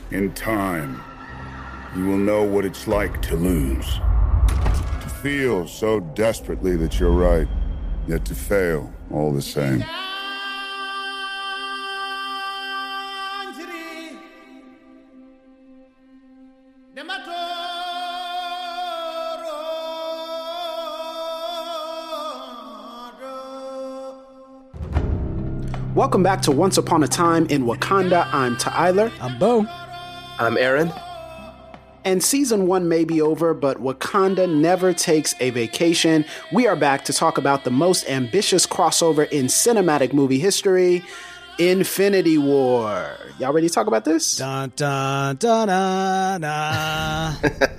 In time, you will know what it's like to lose. To feel so desperately that you're right, yet to fail all the same. Welcome back to Once Upon a Time in Wakanda. I'm Tyler. I'm Bo. I'm Aaron. And season 1 may be over, but Wakanda never takes a vacation. We are back to talk about the most ambitious crossover in cinematic movie history, Infinity War. Y'all ready to talk about this? Dun, dun, dun, dun, dun.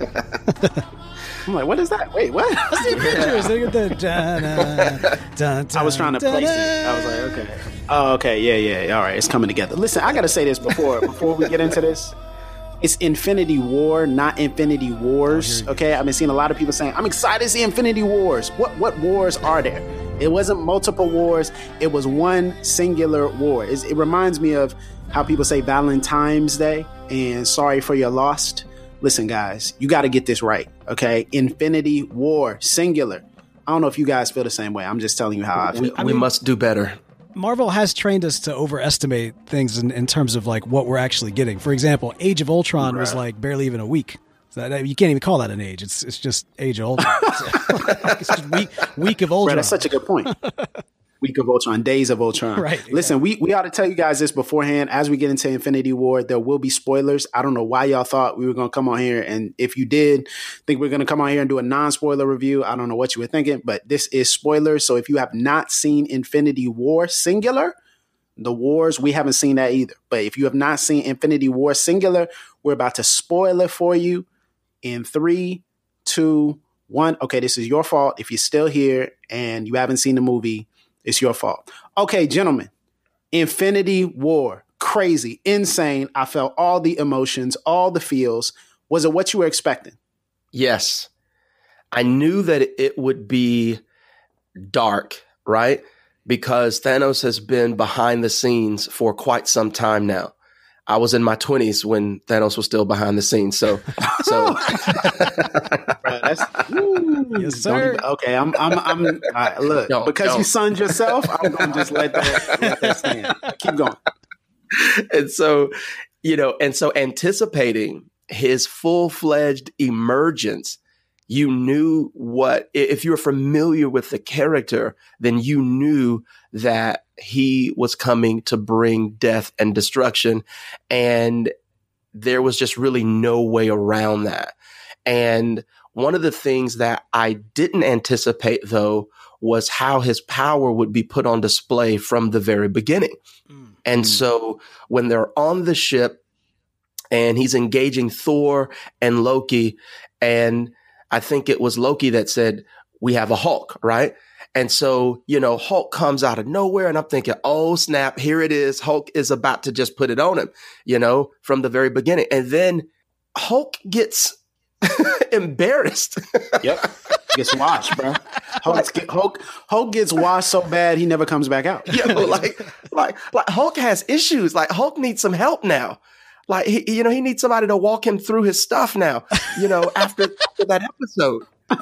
I'm like, what is that? Wait, what? That's the Avengers. Look at the dun, dun, dun, I was trying to place it. I was like, okay. Oh, okay, yeah. All right, it's coming together. Listen, I got to say this before we get into this. It's Infinity War, not Infinity Wars. Okay, I've been seeing a lot of people saying, I'm excited to see Infinity Wars. What wars are there? It wasn't multiple wars. It was one singular war. It reminds me of how people say Valentine's Day and sorry for your lost. Listen, guys, you got to get this right. Okay, Infinity War, singular. I don't know if you guys feel the same way. I'm just telling you how I feel. We must do better. Marvel has trained us to overestimate things in terms of like what we're actually getting. For example, Age of Ultron was like barely even a week. So you can't even call that an age. It's just Age of Ultron. It's just week of Ultron. Right, that's such a good point. Week of Ultron, Days of Ultron. Right. Listen, we ought to tell you guys this beforehand. As we get into Infinity War, there will be spoilers. I don't know why y'all thought we were going to come on here. And if you did think we're going to come on here and do a non-spoiler review, I don't know what you were thinking, but this is spoilers. So if you have not seen Infinity War singular, the wars, we haven't seen that either. But if you have not seen Infinity War singular, we're about to spoil it for you in 3, 2, 1. Okay, this is your fault. If you're still here and you haven't seen the movie, it's your fault. Okay, gentlemen, Infinity War, crazy, insane. I felt all the emotions, all the feels. Was it what you were expecting? Yes. I knew that it would be dark, right? Because Thanos has been behind the scenes for quite some time now. I was in my 20s when Thanos was still behind the scenes. So yes, sir. Okay, I'm all right, look, because you sunned yourself, I'm going to just let that stand. Keep going. And so, anticipating his full-fledged emergence, you knew if you were familiar with the character, then you knew that he was coming to bring death and destruction. And there was just really no way around that. And one of the things that I didn't anticipate, though, was how his power would be put on display from the very beginning. And so when they're on the ship and he's engaging Thor and Loki, and I think it was Loki that said, we have a Hulk, right? And so, Hulk comes out of nowhere and I'm thinking, oh, snap, here it is. Hulk is about to just put it on him, from the very beginning. And then Hulk gets embarrassed. Yep. Gets washed, bro. Hulk gets washed so bad he never comes back out. like Hulk has issues. Like Hulk needs some help now. Like he needs somebody to walk him through his stuff now. After that episode.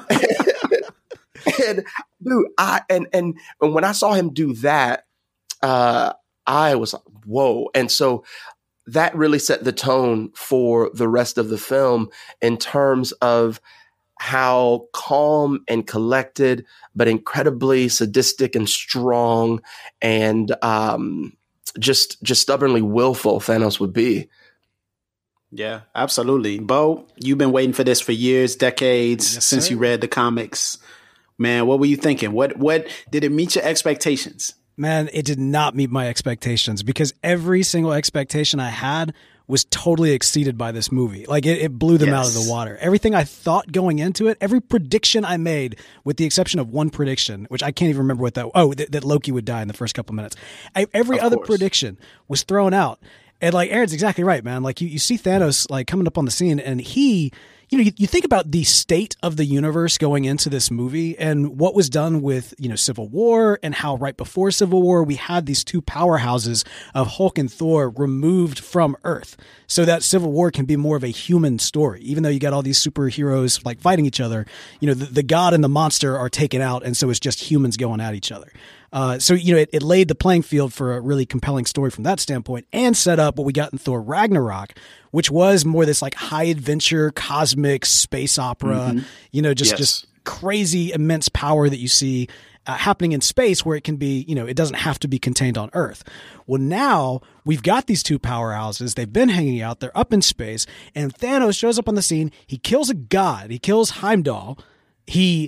And dude, and when I saw him do that, I was like, whoa. And so that really set the tone for the rest of the film in terms of how calm and collected, but incredibly sadistic and strong and just stubbornly willful Thanos would be. Yeah, absolutely. Bo, you've been waiting for this for years, decades, since you read the comics. Man, what were you thinking? What did it meet your expectations? Man, it did not meet my expectations because every single expectation I had was totally exceeded by this movie. Like it blew them out of the water. Everything I thought going into it, every prediction I made, with the exception of one prediction, which I can't even remember what that Loki would die in the first couple of minutes. Every other prediction was thrown out. And like Aaron's exactly right, man. Like you see Thanos like coming up on the scene and he you think about the state of the universe going into this movie and what was done with, Civil War, and how right before Civil War, we had these two powerhouses of Hulk and Thor removed from Earth, so that Civil War can be more of a human story. Even though you got all these superheroes like fighting each other, the god and the monster are taken out, and so it's just humans going at each other. So it laid the playing field for a really compelling story from that standpoint, and set up what we got in Thor Ragnarok, which was more this like high adventure, cosmic space opera, just crazy, immense power that you see happening in space, where it can be, it doesn't have to be contained on Earth. Well, now we've got these two powerhouses. They've been hanging out. They're up in space, and Thanos shows up on the scene. He kills a god. He kills Heimdall. He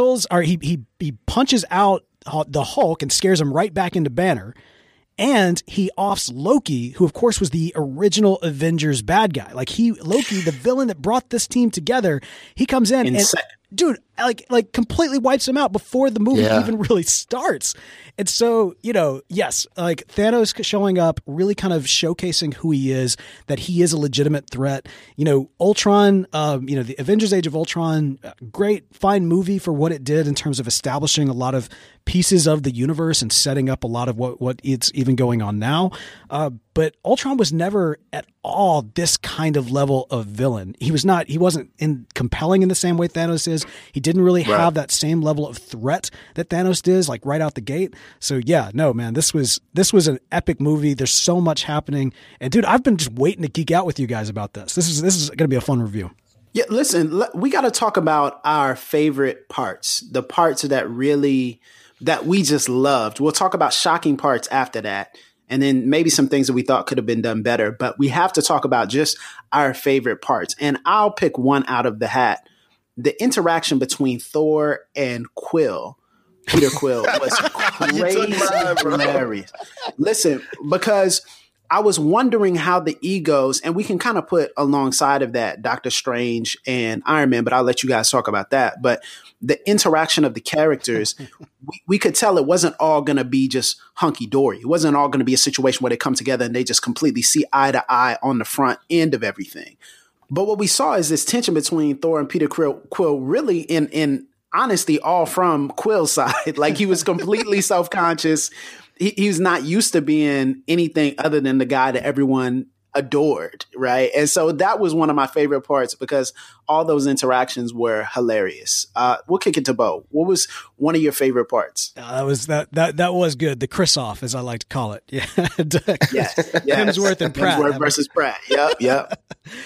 punches out the Hulk and scares him right back into Banner. And he offs Loki, who of course was the original Avengers bad guy. Like Loki, the villain that brought this team together, he comes in and dude, like completely wipes him out before the movie even really starts. And so, yes, like Thanos showing up, really kind of showcasing who he is, that he is a legitimate threat. Ultron, the Avengers Age of Ultron, great, fine movie for what it did in terms of establishing a lot of pieces of the universe and setting up a lot of what it's even going on now. But Ultron was never at all this kind of level of villain. He wasn't compelling in the same way Thanos is. He didn't really have that same level of threat that Thanos does, like right out the gate. So yeah, no, man, this was an epic movie. There's so much happening. And dude, I've been just waiting to geek out with you guys about this. This is going to be a fun review. Yeah, listen, we got to talk about our favorite parts, the parts that we just loved. We'll talk about shocking parts after that, and then maybe some things that we thought could have been done better. But we have to talk about just our favorite parts. And I'll pick one out of the hat. The interaction between Thor and Peter Quill, was crazy hilarious. Listen, because I was wondering how the egos, and we can kind of put alongside of that Doctor Strange and Iron Man, but I'll let you guys talk about that. But the interaction of the characters, we could tell it wasn't all going to be just hunky-dory. It wasn't all going to be a situation where they come together and they just completely see eye to eye on the front end of everything. But what we saw is this tension between Thor and Peter Quill really in honesty, all from Quill's side. Like, he was completely self-conscious. He's not used to being anything other than the guy that everyone adored, right? And so that was one of my favorite parts, because all those interactions were hilarious. We'll kick it to Bo. What was one of your favorite parts? That was good. The Chris off, as I like to call it. Yeah. Yes. Hemsworth and Pratt. Hemsworth versus Pratt. Yep.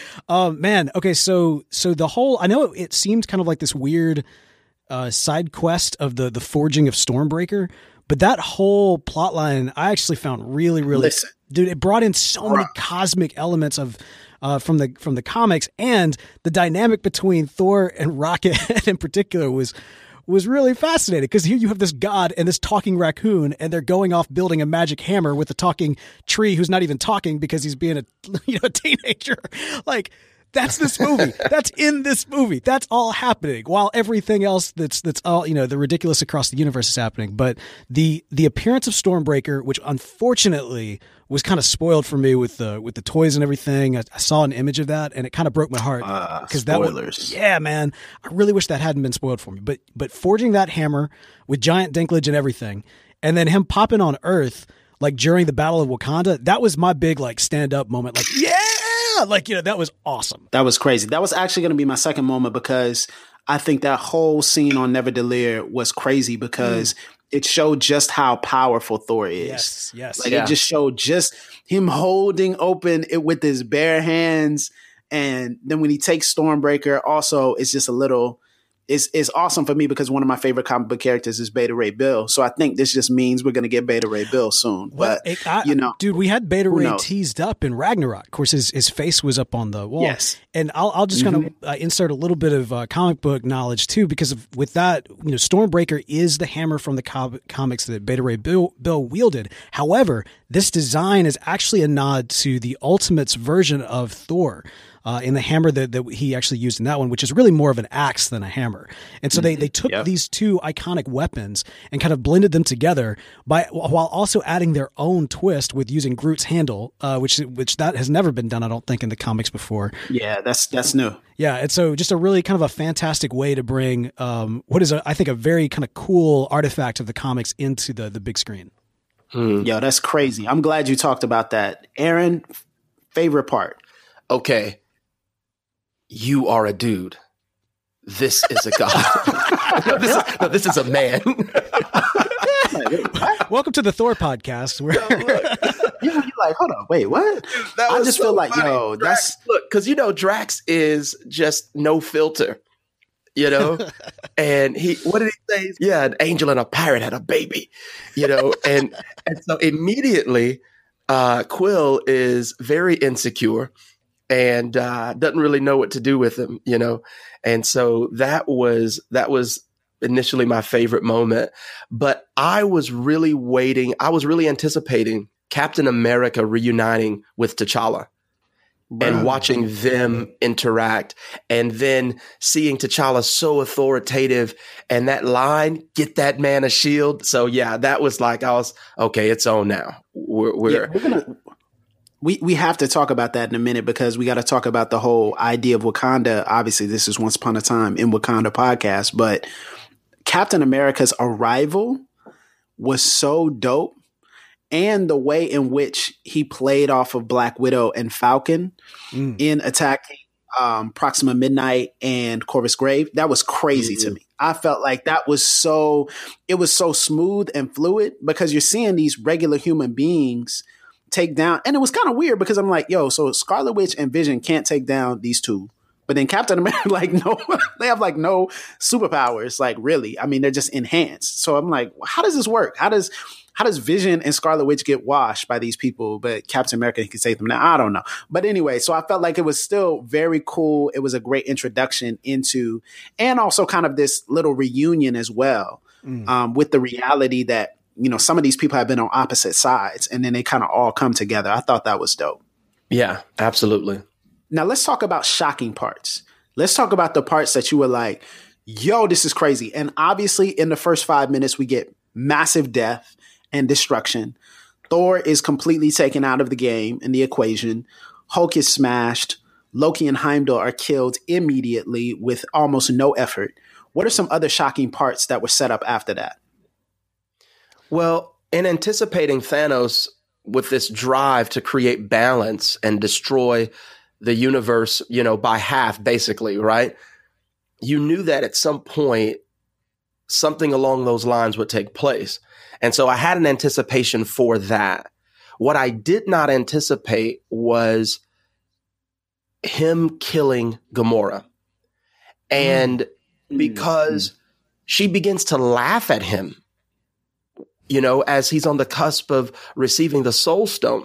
Man. Okay. So the whole, I know it seemed kind of like this weird side quest of the forging of Stormbreaker, but that whole plot line I actually found really, dude, it brought in so many cosmic elements of from the comics, and the dynamic between Thor and Rocket in particular was really fascinating, because here you have this god and this talking raccoon, and they're going off building a magic hammer with a talking tree who's not even talking because he's being a teenager. Like, that's this movie. That's in this movie. That's all happening, while everything else that's all, the ridiculous across the universe is happening. But the appearance of Stormbreaker, which unfortunately was kind of spoiled for me with the toys and everything. I saw an image of that, and it kind of broke my heart, because spoilers. Yeah, man, I really wish that hadn't been spoiled for me. But forging that hammer with giant dinklage and everything, and then him popping on Earth like during the Battle of Wakanda, that was my big like stand up moment. Like, yeah. Like, that was awesome. That was crazy. That was actually going to be my second moment, because I think that whole scene on Never Delir was crazy, because it showed just how powerful Thor is. Yes. Like, it just showed just him holding open it with his bare hands. And then when he takes Stormbreaker, also, it's just a little... It's awesome for me, because one of my favorite comic book characters is Beta Ray Bill. So I think this just means we're going to get Beta Ray Bill soon. But, dude, we had Beta Ray teased up in Ragnarok. Of course, his face was up on the wall. Yes. And I'll just kind of insert a little bit of comic book knowledge, too, because with that, Stormbreaker is the hammer from the comics that Beta Ray Bill wielded. However, this design is actually a nod to the Ultimates version of Thor. in the hammer that he actually used in that one, which is really more of an axe than a hammer. And so they took these two iconic weapons and kind of blended them together while also adding their own twist with using Groot's handle, which that has never been done, I don't think, in the comics before. Yeah, that's new. Yeah, and so just a really kind of a fantastic way to bring what is I think a very kind of cool artifact of the comics into the big screen. Yo, that's crazy. I'm glad you talked about that. Aaron, favorite part? Okay. You are a dude. This is a god. This is a man. Welcome to the Thor podcast. Where you're like, hold on, wait, what? Dude, I just feel like, yo, Drax, look, because Drax is just no filter, and what did he say? Yeah, an angel and a pirate had a baby, and so immediately Quill is very insecure and doesn't really know what to do with him, and so that was initially my favorite moment. But I was really anticipating Captain America reuniting with T'Challa and watching them interact, and then seeing T'Challa so authoritative and that line, "Get that man a shield." So yeah, that was like, okay, it's on now. We have to talk about that in a minute, because we got to talk about the whole idea of Wakanda. Obviously, this is Once Upon a Time in Wakanda podcast, but Captain America's arrival was so dope. And the way in which he played off of Black Widow and Falcon in attacking Proxima Midnight and Corvus Grave, that was crazy to me. I felt like it was so smooth and fluid, because you're seeing these regular human beings take down. And it was kind of weird, because I'm like, yo, so Scarlet Witch and Vision can't take down these two. But then Captain America, they have no superpowers, really. I mean, they're just enhanced. So I'm like, how does this work? How does Vision and Scarlet Witch get washed by these people, but Captain America can save them now? I don't know. But anyway, so I felt like it was still very cool. It was a great introduction into, and also kind of this little reunion as well, with the reality that, some of these people have been on opposite sides, and then they kind of all come together. I thought that was dope. Yeah, absolutely. Now let's talk about shocking parts. Let's talk about the parts that you were like, yo, this is crazy. And obviously in the first 5 minutes, we get massive death and destruction. Thor is completely taken out of the game and the equation. Hulk is smashed. Loki and Heimdall are killed immediately with almost no effort. What are some other shocking parts that were set up after that? Well, in anticipating Thanos with this drive to create balance and destroy the universe, by half, basically, right? You knew that at some point, something along those lines would take place. And so I had an anticipation for that. What I did not anticipate was him killing Gamora. And because she begins to laugh at him, as he's on the cusp of receiving the Soul Stone.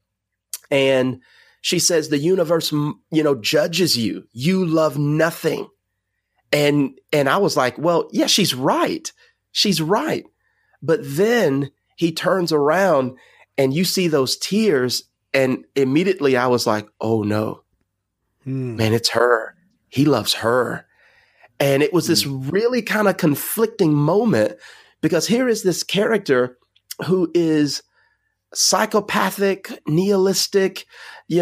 And she says, the universe, judges you. You love nothing. And I was like, well, yeah, she's right. She's right. But then he turns around and you see those tears. And immediately I was like, oh no, man, it's her. He loves her. And it was this really kind of conflicting moment, because here is this character who is psychopathic, nihilistic, to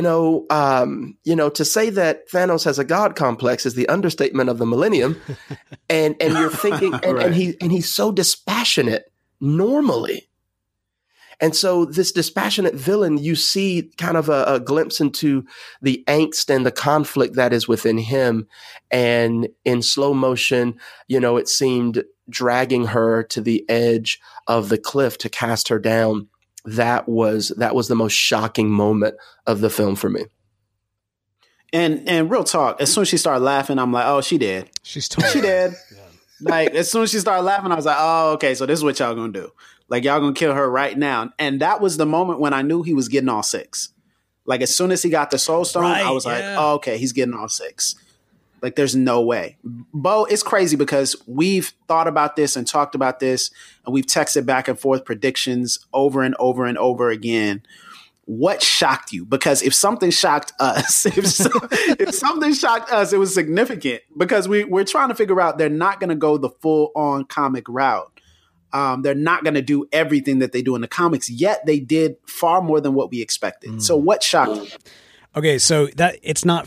say that Thanos has a God complex is the understatement of the millennium. And you're thinking, and he's so dispassionate normally. And so this dispassionate villain, you see kind of a glimpse into the angst and the conflict that is within him. And in slow motion, it seemed dragging her to the edge of the cliff to cast her down. That was the most shocking moment of the film for me. And real talk, as soon as she started laughing, I'm like, oh, she dead. She's totally she dead. Yeah. As soon as she started laughing, I was like, oh, okay, so this is what y'all gonna do. Y'all gonna kill her right now. And that was the moment when I knew he was getting all six. As soon as he got the Soul Stone, I was like, oh, okay, he's getting all six. There's no way. Bo, it's crazy because we've thought about this and talked about this, and we've texted back and forth predictions over and over and over again. what shocked you? Because if something shocked us, if something shocked us, it was significant because we're trying to figure out they're not going to go the full on comic route. They're not going to do everything that they do in the comics, yet they did far more than what we expected. So what shocked you? Okay, so that's not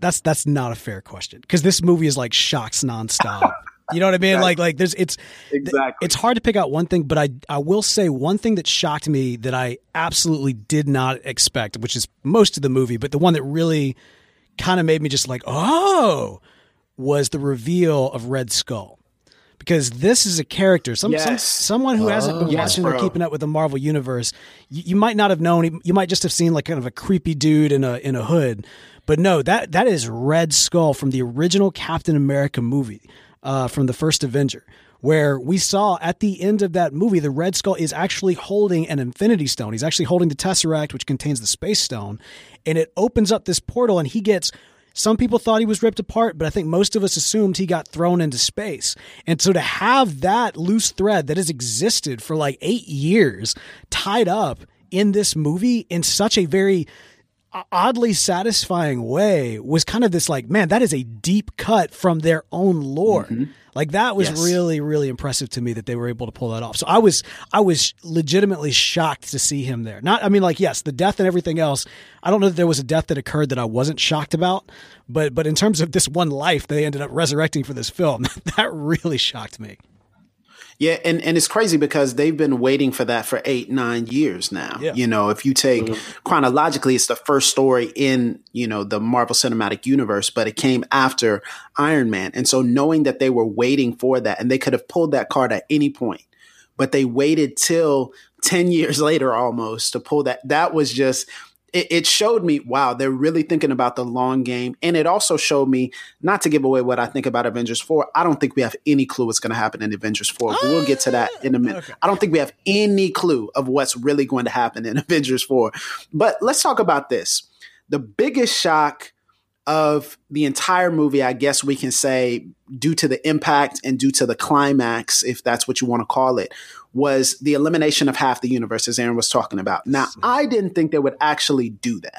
a fair question because this movie is like shocks nonstop. You know what I mean? Like it's hard to pick out one thing, but I will say one thing that shocked me that I absolutely did not expect, which is most of the movie, but the one that really kind of made me just like, oh, was the reveal of Red Skull. Because this is a character, someone who hasn't been watching or keeping up with the Marvel Universe. You might not have known. You might just have seen like kind of a creepy dude in a hood. But no, that is Red Skull from the original Captain America movie, from the first Avenger, where we saw at the end of that movie, the Red Skull is actually holding an Infinity Stone. He's actually holding the Tesseract, which contains the Space Stone, and it opens up this portal, and he gets. Some people thought he was ripped apart, but I think most of us assumed he got thrown into space. And so to have that loose thread that has existed for like 8 years tied up in this movie in such a very oddly satisfying way was kind of this like, man, that is a deep cut from their own lore. Mm-hmm. Like that was really, really impressive to me that they were able to pull that off. So I was legitimately shocked to see him there. Yes, the death and everything else. I don't know that there was a death that occurred that I wasn't shocked about, but in terms of this one life they ended up resurrecting for this film, that really shocked me. Yeah, and it's crazy because they've been waiting for that for 8-9 years now. Yeah. You know, if you take chronologically, it's the first story in, the Marvel Cinematic Universe, but it came after Iron Man. And so knowing that they were waiting for that, and they could have pulled that card at any point, but they waited till 10 years later almost to pull that was just... It showed me, wow, they're really thinking about the long game. And it also showed me, not to give away what I think about Avengers 4, I don't think we have any clue what's going to happen in Avengers 4. But we'll get to that in a minute. Okay. I don't think we have any clue of what's really going to happen in Avengers 4. But let's talk about this. The biggest shock of the entire movie, I guess we can say, due to the impact and due to the climax, if that's what you want to call it, was the elimination of half the universe, as Aaron was talking about. Now, I didn't think they would actually do that.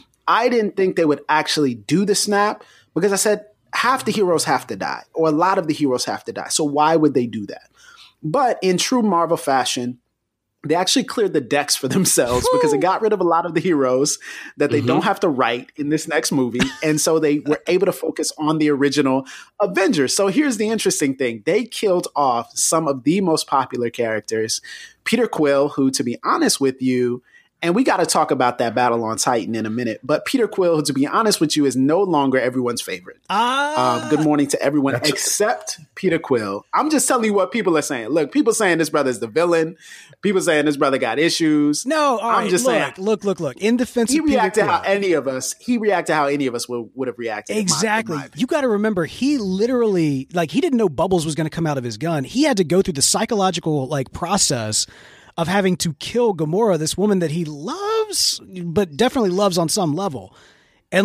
I didn't think they would actually do the snap because I said half the heroes have to die, or a lot of the heroes have to die. So why would they do that? But in true Marvel fashion, they actually cleared the decks for themselves because it got rid of a lot of the heroes that they don't have to write in this next movie. And so they were able to focus on the original Avengers. So here's the interesting thing. They killed off some of the most popular characters. Peter Quill, who, to be honest with you, and we got to talk about that battle on Titan in a minute. But Peter Quill, who, to be honest with you, is no longer everyone's favorite. Good morning to everyone except Peter Quill. I'm just telling you what people are saying. Look, people saying this brother's the villain. People saying this brother got issues. No, I'm just saying. Look. In defense of Peter Quill, he reacted how any of us would have reacted. Exactly. You got to remember, he literally, he didn't know Bubbles was going to come out of his gun. He had to go through the psychological process of having to kill Gamora, this woman that he loves, but definitely loves on some level. And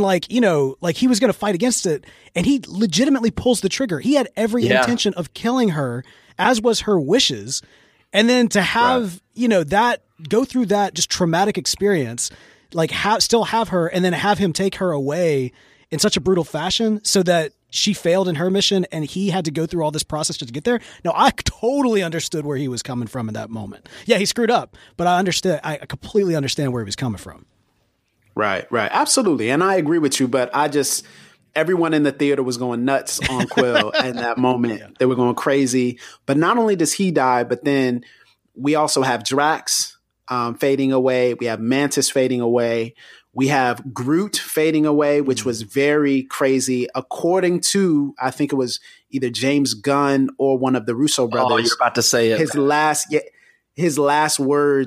he was going to fight against it, and he legitimately pulls the trigger. He had every intention of killing her, as was her wishes. And then to have, that go through that just traumatic experience, still have her and then have him take her away in such a brutal fashion so that she failed in her mission and he had to go through all this process just to get there. No, I totally understood where he was coming from in that moment. Yeah, he screwed up, but I completely understand where he was coming from. Right. Absolutely. And I agree with you, but everyone in the theater was going nuts on Quill in that moment. Yeah. They were going crazy. But not only does he die, but then we also have Drax fading away. We have Mantis fading away. We have Groot fading away, which was very crazy. According to, I think it was either James Gunn or one of the Russo brothers. Oh, you're about to say it. His last word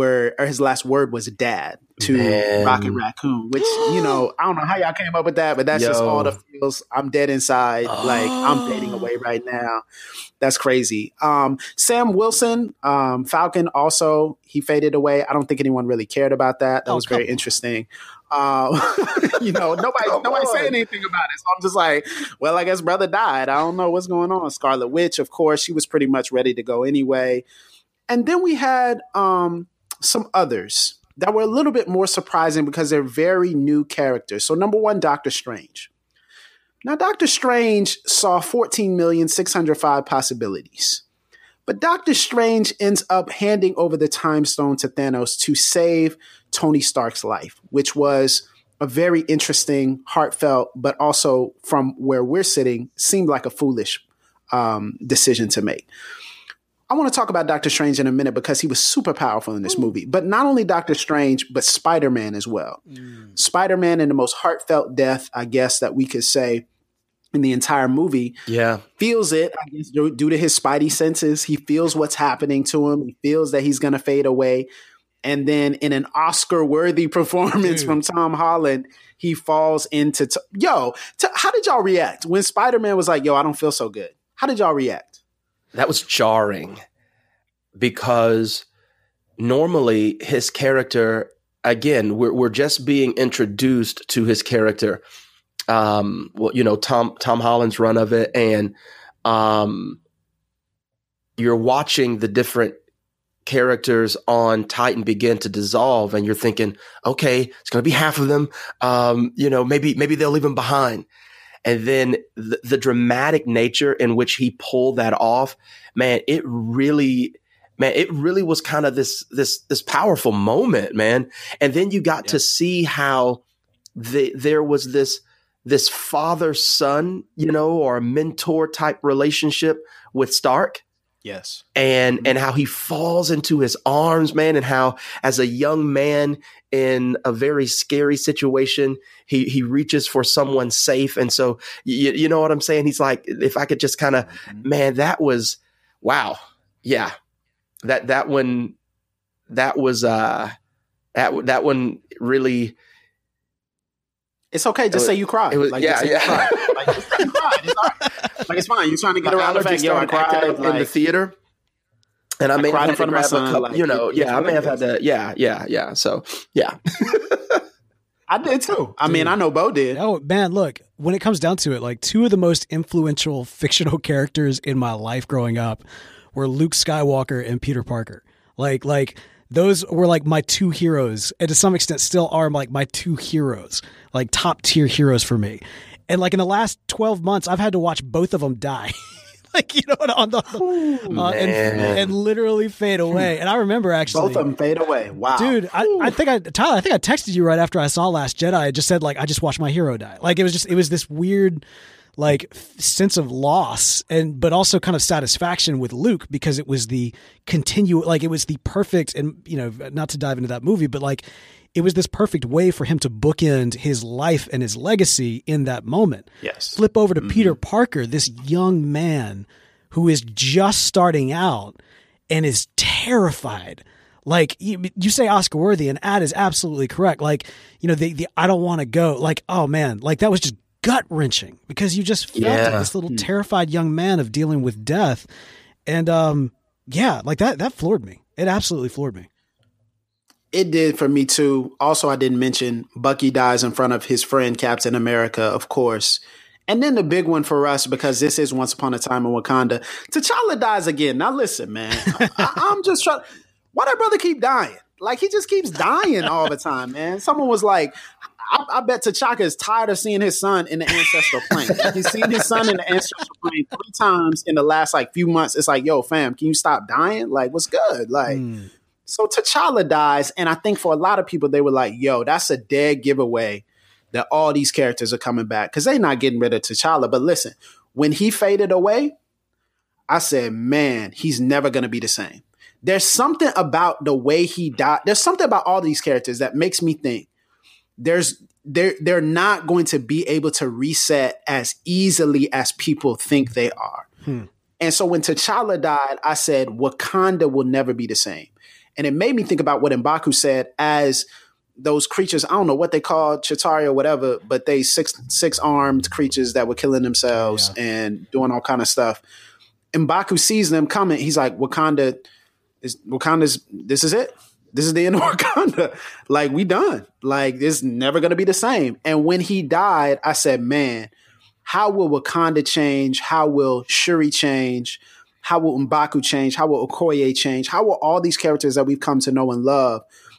was dad to Rocket Raccoon, which, I don't know how y'all came up with that, but that's just all the feels. I'm dead inside. I'm fading away right now. That's crazy. Sam Wilson, Falcon, also, he faded away. I don't think anyone really cared about that. That was very interesting. Nobody saying anything about it. So I'm just like, well, I guess brother died. I don't know what's going on. Scarlet Witch, of course, she was pretty much ready to go anyway. And then we had some others that were a little bit more surprising because they're very new characters. So number one, Doctor Strange. Now, Doctor Strange saw 14,605 possibilities. But Doctor Strange ends up handing over the Time Stone to Thanos to save Tony Stark's life, which was a very interesting, heartfelt, but also from where we're sitting, seemed like a foolish decision to make. I want to talk about Doctor Strange in a minute because he was super powerful in this movie. But not only Doctor Strange, but Spider-Man as well. Spider-Man in the most heartfelt death, I guess, that we could say in the entire movie. Yeah. Feels it, I guess, due to his spidey senses. He feels what's happening to him. He feels that he's going to fade away. And then in an Oscar-worthy performance from Tom Holland, he falls into... how did y'all react when Spider-Man was like, I don't feel so good? How did y'all react? That was jarring because normally his character, again, we're just being introduced to his character. Tom Holland's run of it, and you're watching the different characters on Titan begin to dissolve, and you're thinking, okay, it's going to be half of them. Maybe they'll leave him behind. And then the dramatic nature in which he pulled that off, it really was kind of this powerful moment, man. And then you got to see how there was this father-son, or a mentor type relationship with Stark. Yes. And how he falls into his arms, man, and how as a young man in a very scary situation, he reaches for someone safe. And so, you know what I'm saying? He's like, if I could just kind of, man, that was, wow. Yeah. That one really. It's okay. Just say you cried. You cried. It's all right. It's fine. You're trying to get around the fact, I cried in the theater. And I may have had to grab a cup, I may have had to, yeah. So, yeah. I did too. I mean, I know Bo did. Oh, man, look, when it comes down to it, like two of the most influential fictional characters in my life growing up were Luke Skywalker and Peter Parker. Like those were like my two heroes, and to some extent still are like my two heroes, like top tier heroes for me. And like in the last 12 months, I've had to watch both of them die. And literally fade away. And I remember actually both of them fade away. Wow, dude. I think I texted you right after I saw Last Jedi. I just said I just watched my hero die. Like it was this weird sense of loss but also kind of satisfaction with Luke because it was the it was the perfect, and not to dive into that movie, but it was this perfect way for him to bookend his life and his legacy in that moment. Yes. Flip over to Peter Parker, this young man who is just starting out and is terrified. Like you say Oscar worthy, and Ad is absolutely correct. The I don't want to go. Oh man, that was just gut wrenching because you just felt this little terrified young man of dealing with death. And that floored me. It absolutely floored me. It did for me too. Also, I didn't mention Bucky dies in front of his friend Captain America, of course. And then the big one for us, because this is Once Upon a Time in Wakanda, T'Challa dies again. Now listen, man, I'm just trying. Why that brother keep dying? He just keeps dying all the time, man. Someone was like, I bet T'Chaka is tired of seeing his son in the ancestral plane. He's seen his son in the ancestral plane 3 times in the last few months. It's like, yo, fam, can you stop dying? What's good? So T'Challa dies, and I think for a lot of people, they were like, yo, that's a dead giveaway that all these characters are coming back because they're not getting rid of T'Challa. But listen, when he faded away, I said, man, he's never going to be the same. There's something about the way he died. There's something about all these characters that makes me think they're not going to be able to reset as easily as people think they are. And so when T'Challa died, I said, Wakanda will never be the same. And it made me think about what M'Baku said as those creatures, I don't know what they call Chitauri or whatever, but they six-armed creatures that were killing themselves and doing all kind of stuff. M'Baku sees them coming. He's like, Wakanda's, this is it. This is the end of Wakanda. We done. It's never going to be the same. And when he died, I said, man, how will Wakanda change? How will Shuri change? How will M'Baku change? How will Okoye change? How will all these characters that we've come to know and love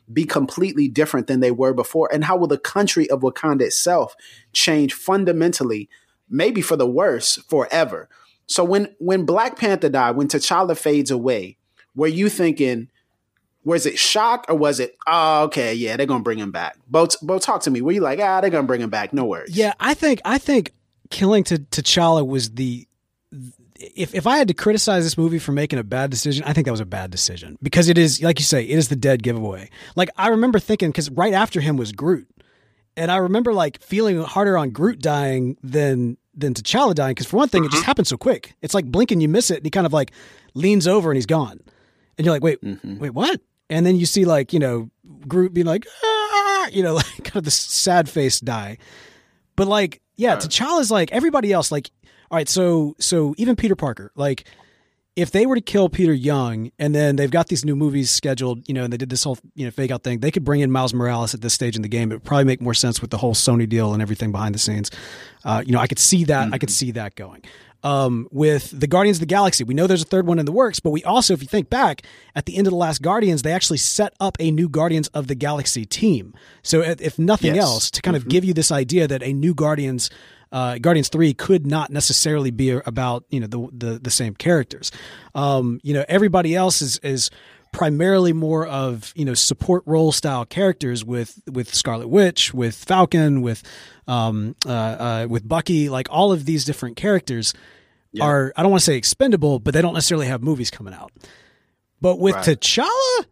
be completely different than they were before? And how will the country of Wakanda itself change fundamentally, maybe for the worse, forever? So when Black Panther died, when T'Challa fades away, were you thinking, was it shock or was it, oh, okay, yeah, they're going to bring him back? Bo, talk to me. Were you like, they're going to bring him back? No worries. Yeah, I think killing T'Challa was if I had to criticize this movie for making a bad decision, I think that was a bad decision because it is, like you say, it is the dead giveaway. Like I remember thinking, because right after him was Groot, and I remember like feeling harder on Groot dying than T'Challa dying, because for one thing, it just happened so quick. It's like blink and you miss it, and he kind of like leans over and he's gone, and you're like, wait, what? And then you see like, Groot being like, like kind of the sad face die. But like, yeah, T'Challa's like everybody else, like, all right, so even Peter Parker, like if they were to kill Peter young and then they've got these new movies scheduled, and they did this whole, fake out thing, they could bring in Miles Morales at this stage in the game. It would probably make more sense with the whole Sony deal and everything behind the scenes. I could see that. Mm-hmm. I could see that going. With the Guardians of the Galaxy, we know there's a third one in the works, but we also, if you think back, at the end of the last Guardians, they actually set up a new Guardians of the Galaxy team. So if nothing else, to kind of give you this idea that a new Guardians 3 could not necessarily be about, the same characters. Everybody else is primarily more of, support role style characters with Scarlet Witch, with Falcon, with Bucky, like all of these different characters are, I don't want to say expendable, but they don't necessarily have movies coming out. But with T'Challa,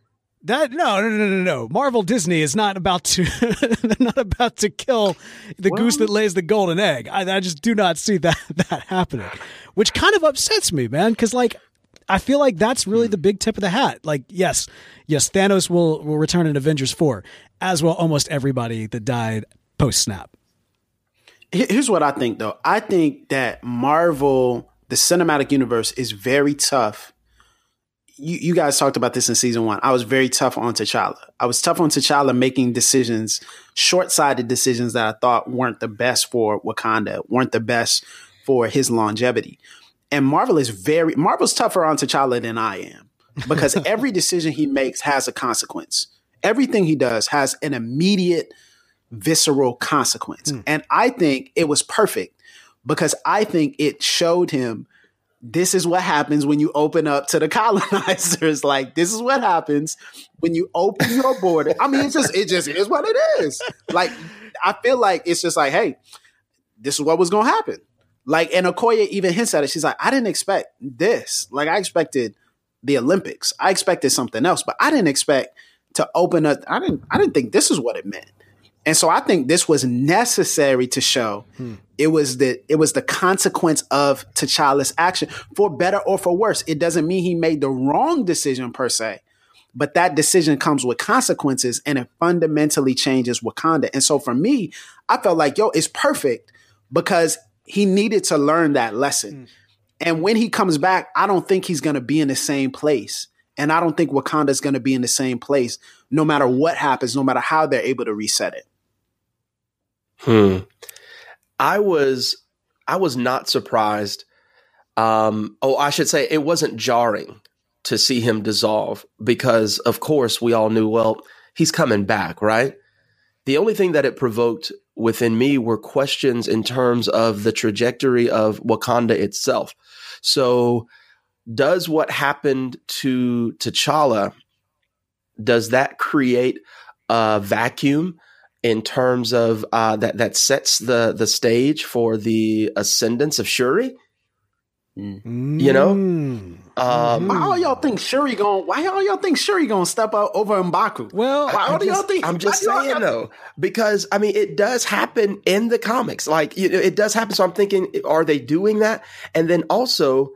no. Marvel Disney is not about to kill the goose that lays the golden egg. I just do not see that happening, which kind of upsets me, man. Because like I feel like that's really the big tip of the hat. Like yes, Thanos will return in Avengers 4, as will almost everybody that died post snap. Here's what I think, though. I think that Marvel, the cinematic universe, is very tough. You guys talked about this in season 1. I was very tough on T'Challa. I was tough on T'Challa making decisions, short-sighted decisions that I thought weren't the best for Wakanda, weren't the best for his longevity. And Marvel's tougher on T'Challa than I am, because every decision he makes has a consequence. Everything he does has an immediate, visceral consequence. And I think it was perfect, because I think it showed him, this is what happens when you open up to the colonizers. Like, this is what happens when you open your border. I mean, it just is what it is. Like, I feel like it's just like, hey, this is what was going to happen. Like, and Okoye even hints at it. She's like, I didn't expect this. Like, I expected the Olympics. I expected something else, but I didn't expect to open up. I didn't think this is what it meant. And so I think this was necessary to show it was the consequence of T'Challa's action, for better or for worse. It doesn't mean he made the wrong decision per se, but that decision comes with consequences, and it fundamentally changes Wakanda. And so for me, I felt like, it's perfect, because he needed to learn that lesson. And when he comes back, I don't think he's going to be in the same place. And I don't think Wakanda's going to be in the same place, no matter what happens, no matter how they're able to reset it. I was not surprised. I should say it wasn't jarring to see him dissolve, because of course we all knew, well, he's coming back, right? The only thing that it provoked within me were questions in terms of the trajectory of Wakanda itself. So does what happened to T'Challa, does that create a vacuum in terms of that sets the stage for the ascendance of Shuri? Why all y'all think Shuri gonna step out over M'Baku? Well, I'm just saying though, because I mean, it does happen in the comics. Like, it does happen. So I'm thinking, are they doing that? And then also,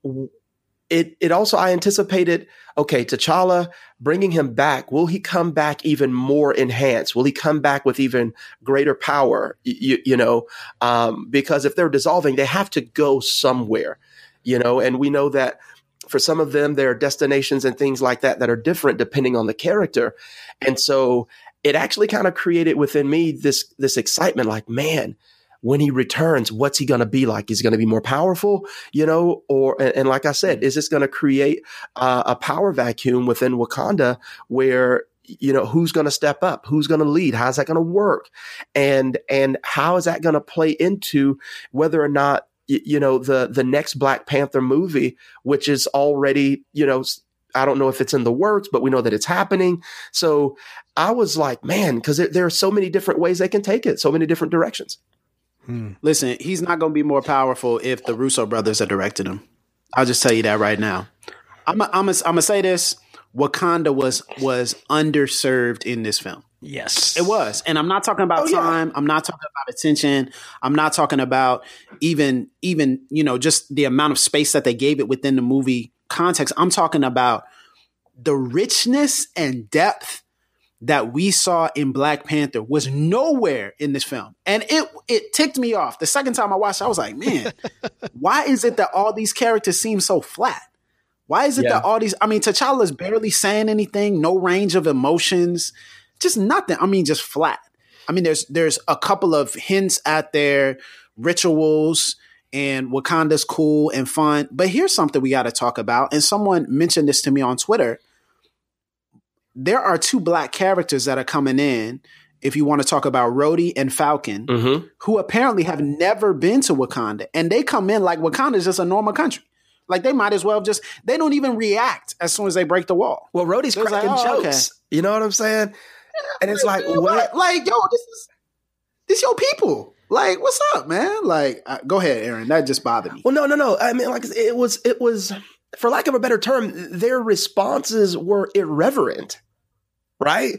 I anticipated, okay, T'Challa, bringing him back, will he come back even more enhanced? Will he come back with even greater power? Because if they're dissolving, they have to go somewhere, and we know that for some of them, there are destinations and things like that are different depending on the character. And so it actually kind of created within me this excitement, like, man, when he returns, what's he going to be like? Is he going to be more powerful, and like I said, is this going to create a power vacuum within Wakanda where who's going to step up, who's going to lead, how's that going to work, and how is that going to play into whether or not the next Black Panther movie, which is already, I don't know if it's in the works, but we know that it's happening. So I was like, man, because there are so many different ways they can take it, so many different directions. Listen, he's not going to be more powerful if the Russo brothers are directing him. I'll just tell you that right now. I'm gonna say this: Wakanda was underserved in this film. Yes, it was, and I'm not talking about time. I'm not talking about attention. I'm not talking about even just the amount of space that they gave it within the movie context. I'm talking about the richness and depth that we saw in Black Panther was nowhere in this film. And it ticked me off. The second time I watched it, I was like, man, why is it that all these characters seem so flat? Why is it that all these, T'Challa's barely saying anything, no range of emotions, just nothing. Just flat. There's a couple of hints at their rituals, and Wakanda's cool and fun. But here's something we got to talk about. And someone mentioned this to me on Twitter. There are 2 Black characters that are coming in, if you want to talk about Rhodey and Falcon, who apparently have never been to Wakanda. And they come in like Wakanda is just a normal country. Like they might as well they don't even react as soon as they break the wall. Well, Rhodey's cracking jokes. Okay. You know what I'm saying? And it's like, what? Like, yo, this your people. Like, what's up, man? Like, go ahead, Aaron. That just bothered me. Well, no. It was, for lack of a better term, their responses were irreverent, right?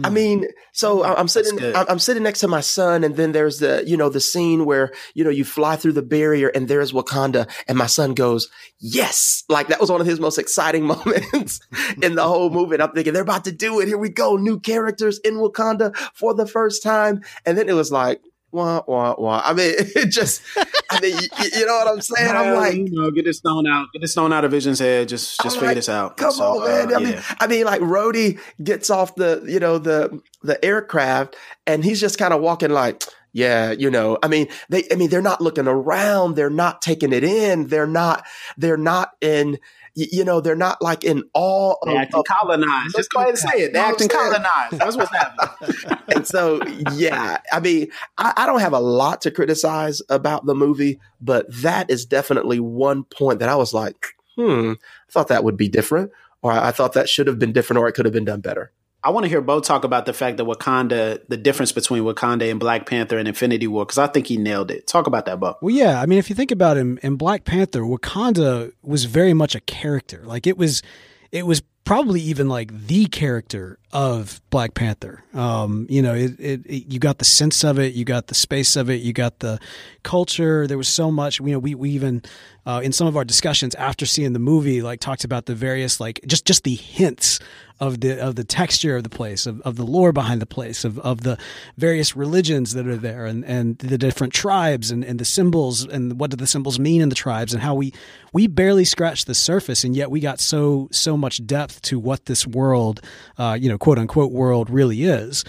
So I'm sitting next to my son, and then there's the scene where, you fly through the barrier and there's Wakanda, and my son goes, yes. Like that was one of his most exciting moments in the whole movie. And I'm thinking, they're about to do it. Here we go. New characters in Wakanda for the first time. And then it was like, wah, wah, wah. You know what I'm saying? I'm like, get this stone out of Vision's head. Just figure this out. Come on, man. Like Rhodey gets off the aircraft, and he's just kind of walking like, they're not looking around. They're not taking it in. They're not in, they're not like in awe. They're acting colonized. Just go ahead and say it. They're acting colonized. That's what's happening. And so, I don't have a lot to criticize about the movie, but that is definitely one point that I was like, I thought that would be different, or I thought that should have been different, or it could have been done better. I want to hear Bo talk about the fact that Wakanda, the difference between Wakanda and Black Panther and Infinity War, because I think he nailed it. Talk about that, Bo. Well, yeah. If you think about him in Black Panther, Wakanda was very much a character. Like it was probably even like the character of Black Panther. You got the sense of it, you got the space of it, you got the culture. There was so much. We even in some of our discussions after seeing the movie, like talked about the various just the hints of the texture of the place, of the lore behind the place, of the various religions that are there, and the different tribes and the symbols, and what do the symbols mean in the tribes, and how we barely scratched the surface, and yet we got so much depth to what this world, quote unquote world really is.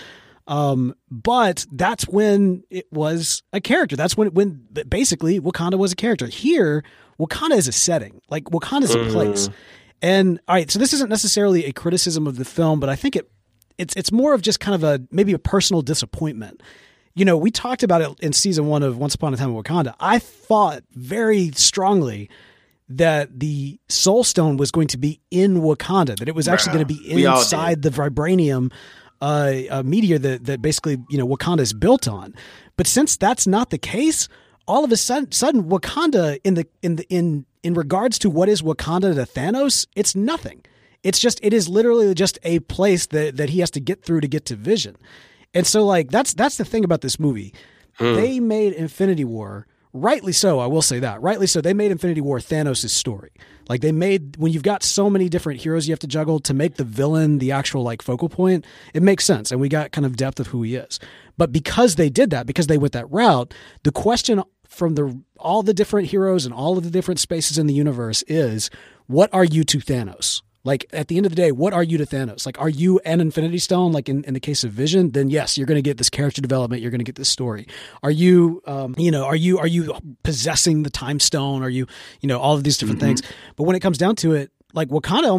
But that's when it was a character. That's when basically Wakanda was a character. Here, Wakanda is a setting. Like Wakanda is a place. And all right, so this isn't necessarily a criticism of the film, but I think it's more of just kind of maybe a personal disappointment. We talked about it in season 1 of Once Upon a Time in Wakanda. I thought very strongly that the Soul Stone was going to be in Wakanda, that it was actually going to be inside the vibranium meteor that basically Wakanda is built on. But since that's not the case, all of a sudden Wakanda in regards to what is Wakanda to Thanos, it's nothing. It is literally just a place that he has to get through to get to Vision. And so that's the thing about this movie. They made Infinity War, rightly so, I will say that. Rightly so, they made Infinity War Thanos' story. Like when you've got so many different heroes you have to juggle to make the villain the actual focal point, it makes sense. And we got kind of depth of who he is. But because they did that, because they went that route, the question from all the different heroes and all of the different spaces in the universe is, what are you to Thanos? Like at the end of the day, what are you to Thanos? Like, are you an Infinity Stone? Like in the case of Vision, then yes, you're going to get this character development. You're going to get this story. Are you, are you possessing the Time Stone? Are you, all of these different things? But when it comes down to it, like Wakanda almost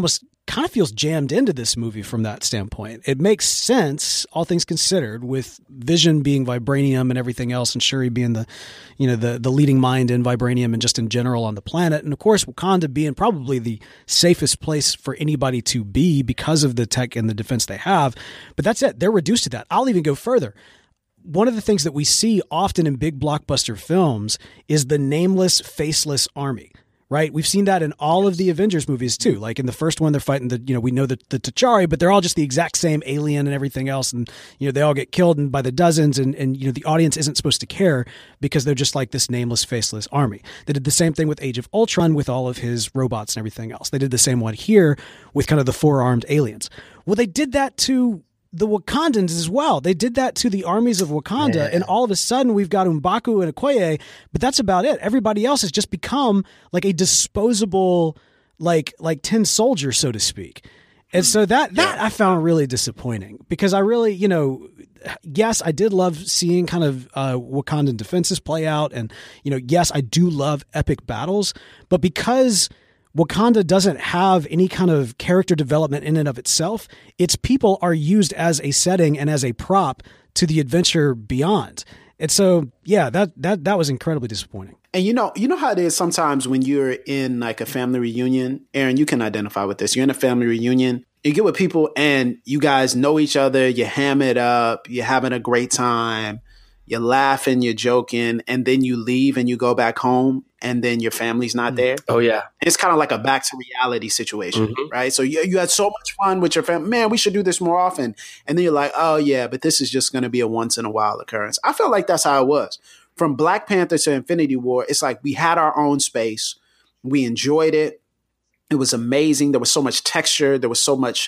kind of feels jammed into this movie from that standpoint. It makes sense, all things considered, with Vision being vibranium and everything else, and Shuri being the leading mind in vibranium and just in general on the planet. And of course, Wakanda being probably the safest place for anybody to be because of the tech and the defense they have. But that's it. They're reduced to that. I'll even go further. One of the things that we see often in big blockbuster films is the nameless, faceless army. Right? We've seen that in all of the Avengers movies too. Like in the first one, they're fighting we know the T'Chari, but they're all just the exact same alien and everything else. And, they all get killed and by the dozens and the audience isn't supposed to care because they're just like this nameless, faceless army. They did the same thing with Age of Ultron with all of his robots and everything else. They did the same one here with kind of the 4-armed aliens. Well, they did that to the Wakandans as well. They did that to the armies of Wakanda, and all of a sudden we've got M'Baku and Okoye, but that's about it. Everybody else has just become like a disposable, like tin soldier, so to speak. And so that I found really disappointing because I really, yes, I did love seeing kind of Wakandan defenses play out, and yes, I do love epic battles, but because Wakanda doesn't have any kind of character development in and of itself, its people are used as a setting and as a prop to the adventure beyond. And so, yeah, that was incredibly disappointing. And you know how it is sometimes when you're in like a family reunion, Aaron, you can identify with this. You're in a family reunion, you get with people and you guys know each other, you ham it up, you're having a great time, you're laughing, you're joking, and then you leave and you go back home and then your family's not there. Oh, yeah. It's kind of like a back to reality situation, right? So you had so much fun with your family. Man, we should do this more often. And then you're like, oh, yeah, but this is just going to be a once in a while occurrence. I felt like that's how it was. From Black Panther to Infinity War, it's like we had our own space. We enjoyed it. It was amazing. There was so much texture. There was so much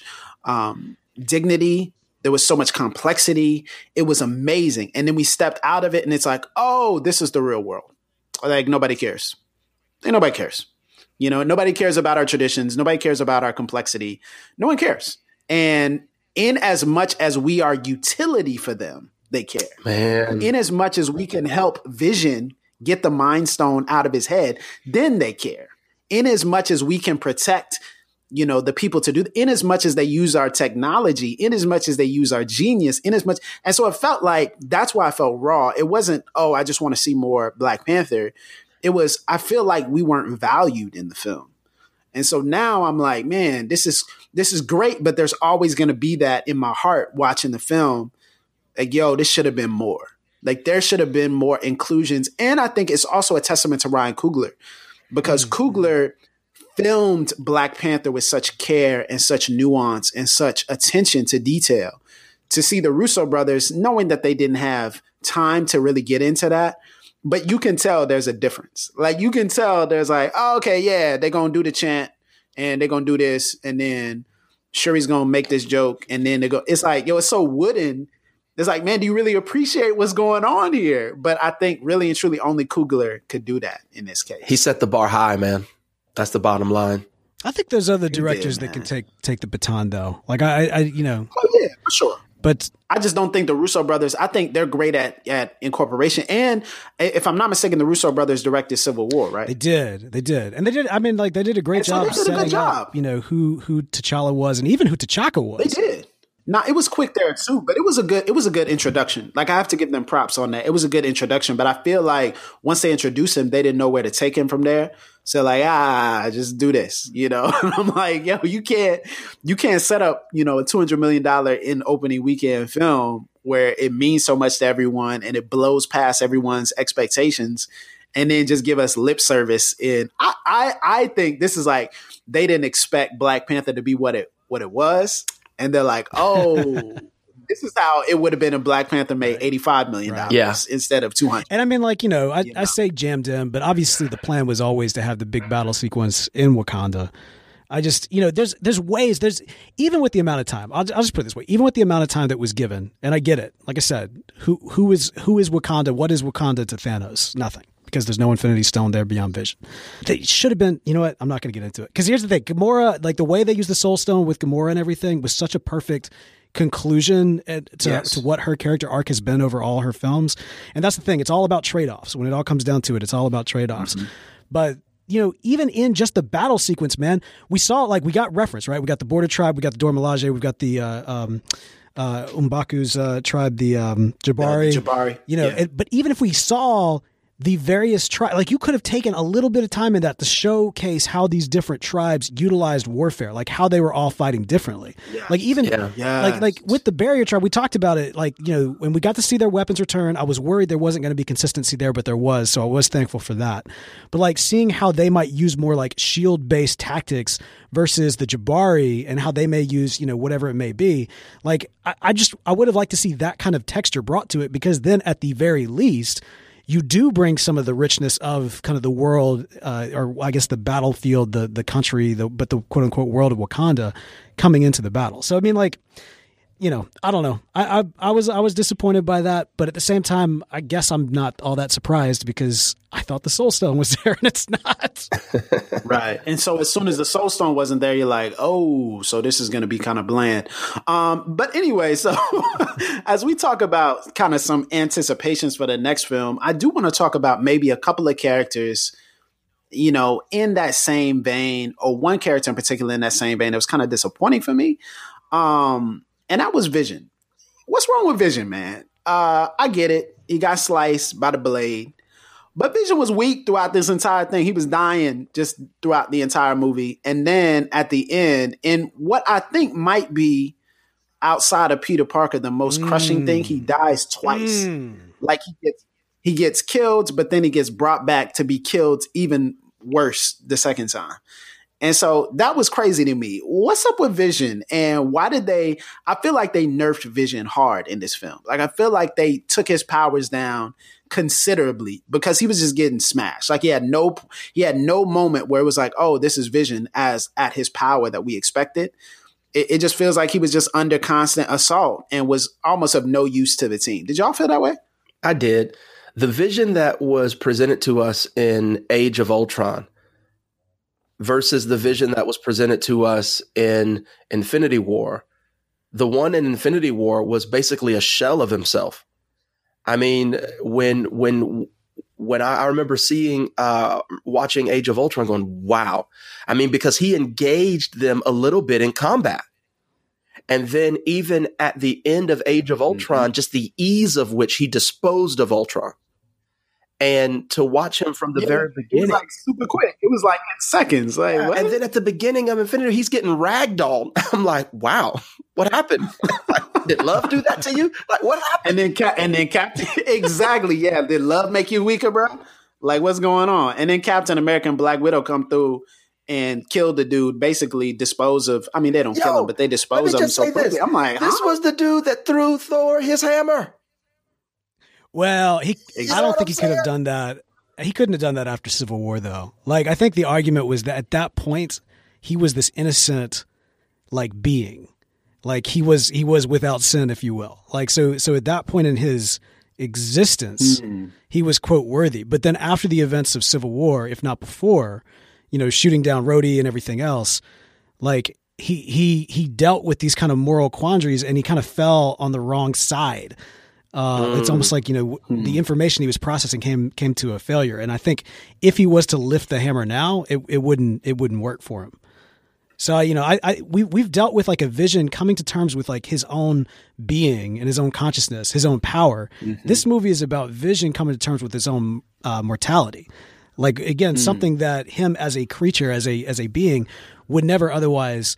dignity. There was so much complexity. It was amazing. And then we stepped out of it and it's like, oh, this is the real world. Like nobody cares. And nobody cares. Nobody cares about our traditions. Nobody cares about our complexity. No one cares. And in as much as we are utility for them, they care. Man. In as much as we can help Vision get the Mind Stone out of his head, then they care. In as much as we can protect the people to do, in as much as they use our technology, in as much as they use our genius, in as much. And so it felt like that's why I felt raw. It wasn't, oh, I just want to see more Black Panther. It was, I feel like we weren't valued in the film. And so now I'm like, man, this is great, but there's always going to be that in my heart watching the film. Like, yo, this should have been more. Like there should have been more inclusions. And I think it's also a testament to Ryan Coogler because Coogler filmed Black Panther with such care and such nuance and such attention to detail. To see the Russo brothers, knowing that they didn't have time to really get into that, but you can tell there's a difference. Like you can tell there's like, oh, okay, yeah, they're going to do the chant and they're going to do this. And then Shuri's going to make this joke. And then it's like, yo, it's so wooden. It's like, man, do you really appreciate what's going on here? But I think really and truly only Coogler could do that in this case. He set the bar high, man. That's the bottom line. I think there's other directors that can take the baton, though. Like I Oh yeah, for sure. But I just don't think the Russo brothers. I think they're great at incorporation. And if I'm not mistaken, the Russo brothers directed Civil War, right? They did, and they did. I mean, like they did a great job setting up. Who T'Challa was, and even who T'Chaka was. They did. Now it was quick there too, but it was a good introduction. Like I have to give them props on that. It was a good introduction, but I feel like once they introduced him, they didn't know where to take him from there. So like, just do this, I'm like, yo, you can't set up, a $200 million in opening weekend film where it means so much to everyone and it blows past everyone's expectations and then just give us lip service. I think this is like, they didn't expect Black Panther to be what it was. And they're like, oh, this is how it would have been if Black Panther made $85 million instead of $200. And I mean, like, I say jammed in, but obviously the plan was always to have the big battle sequence in Wakanda. I just, there's ways, even with the amount of time, I'll just put it this way, even with the amount of time that was given, and I get it. Like I said, who is Wakanda? What is Wakanda to Thanos? Nothing. Because there's no Infinity Stone there beyond Vision. They should have been, you know what? I'm not going to get into it. Because here's the thing. Gamora, like the way they use the Soul Stone with Gamora and everything was such a perfect conclusion to what her character arc has been over all her films. And that's the thing. It's all about trade-offs. When it all comes down to it, it's all about trade-offs. Mm-hmm. But even in just the battle sequence, man, we saw, like, we got reference, right? We got the Border Tribe, we got the Dora Milaje, we've got the M'Baku's tribe, the Jabari. Jabari. But even if we saw the various tribes, like, you could have taken a little bit of time in that to showcase how these different tribes utilized warfare, like how they were all fighting differently. Yes. Like even like with the Barrier Tribe, we talked about it. Like, when we got to see their weapons return, I was worried there wasn't going to be consistency there, but there was, so I was thankful for that. But like seeing how they might use more like shield based tactics versus the Jabari and how they may use whatever it may be. Like I would have liked to see that kind of texture brought to it, because then at the very least, you do bring some of the richness of kind of the world, or I guess the battlefield, the country, but the quote unquote world of Wakanda coming into the battle. So, I mean, like, I don't know. I was disappointed by that, but at the same time, I guess I'm not all that surprised, because I thought the Soul Stone was there and it's not. Right. And so as soon as the Soul Stone wasn't there, you're like, oh, so this is going to be kind of bland. But anyway, so as we talk about kind of some anticipations for the next film, I do want to talk about maybe a couple of characters, in that same vein, or one character in particular in that same vein that was kind of disappointing for me. And that was Vision. What's wrong with Vision, man? I get it. He got sliced by the blade. But Vision was weak throughout this entire thing. He was dying just throughout the entire movie. And then at the end, in what I think might be, outside of Peter Parker, the most crushing thing, he dies twice. Like he gets killed, but then he gets brought back to be killed even worse the second time. And so that was crazy to me. What's up with Vision, and why did I feel like they nerfed Vision hard in this film. Like, I feel like they took his powers down considerably, because he was just getting smashed. Like, he had no moment where it was like, oh, this is Vision as at his power that we expected. It just feels like he was just under constant assault and was almost of no use to the team. Did y'all feel that way? I did. The Vision that was presented to us in Age of Ultron versus the Vision that was presented to us in Infinity War. The one in Infinity War was basically a shell of himself. I mean, when I remember watching Age of Ultron going, wow. I mean, because he engaged them a little bit in combat. And then even at the end of Age of Ultron, just the ease of which he disposed of Ultron. And to watch him from the very beginning. It was like super quick. It was like in seconds. Like, what? And then at the beginning of Infinity, he's getting ragdolled. I'm like, wow, what happened? Like, did love do that to you? Like, what happened? And then Captain, exactly. Yeah. Did love make you weaker, bro? Like, what's going on? And then Captain America and Black Widow come through and kill the dude, basically dispose of, I mean, they don't kill him, but they dispose of him so quickly. I'm like, this was the dude that threw Thor his hammer. Well, I don't think he could have done that. He couldn't have done that after Civil War, though. Like, I think the argument was that at that point, he was this innocent, like, being. Like, he was without sin, if you will. Like, so at that point in his existence, he was, quote, worthy. But then after the events of Civil War, if not before, shooting down Rhodey and everything else, like, he dealt with these kind of moral quandaries, and he kind of fell on the wrong side. It's almost like, the information he was processing came to a failure. And I think if he was to lift the hammer now, it wouldn't work for him. So, we've dealt with like a Vision coming to terms with like his own being and his own consciousness, his own power. This movie is about Vision coming to terms with his own mortality. Like, again, something that him as a creature, as a being would never otherwise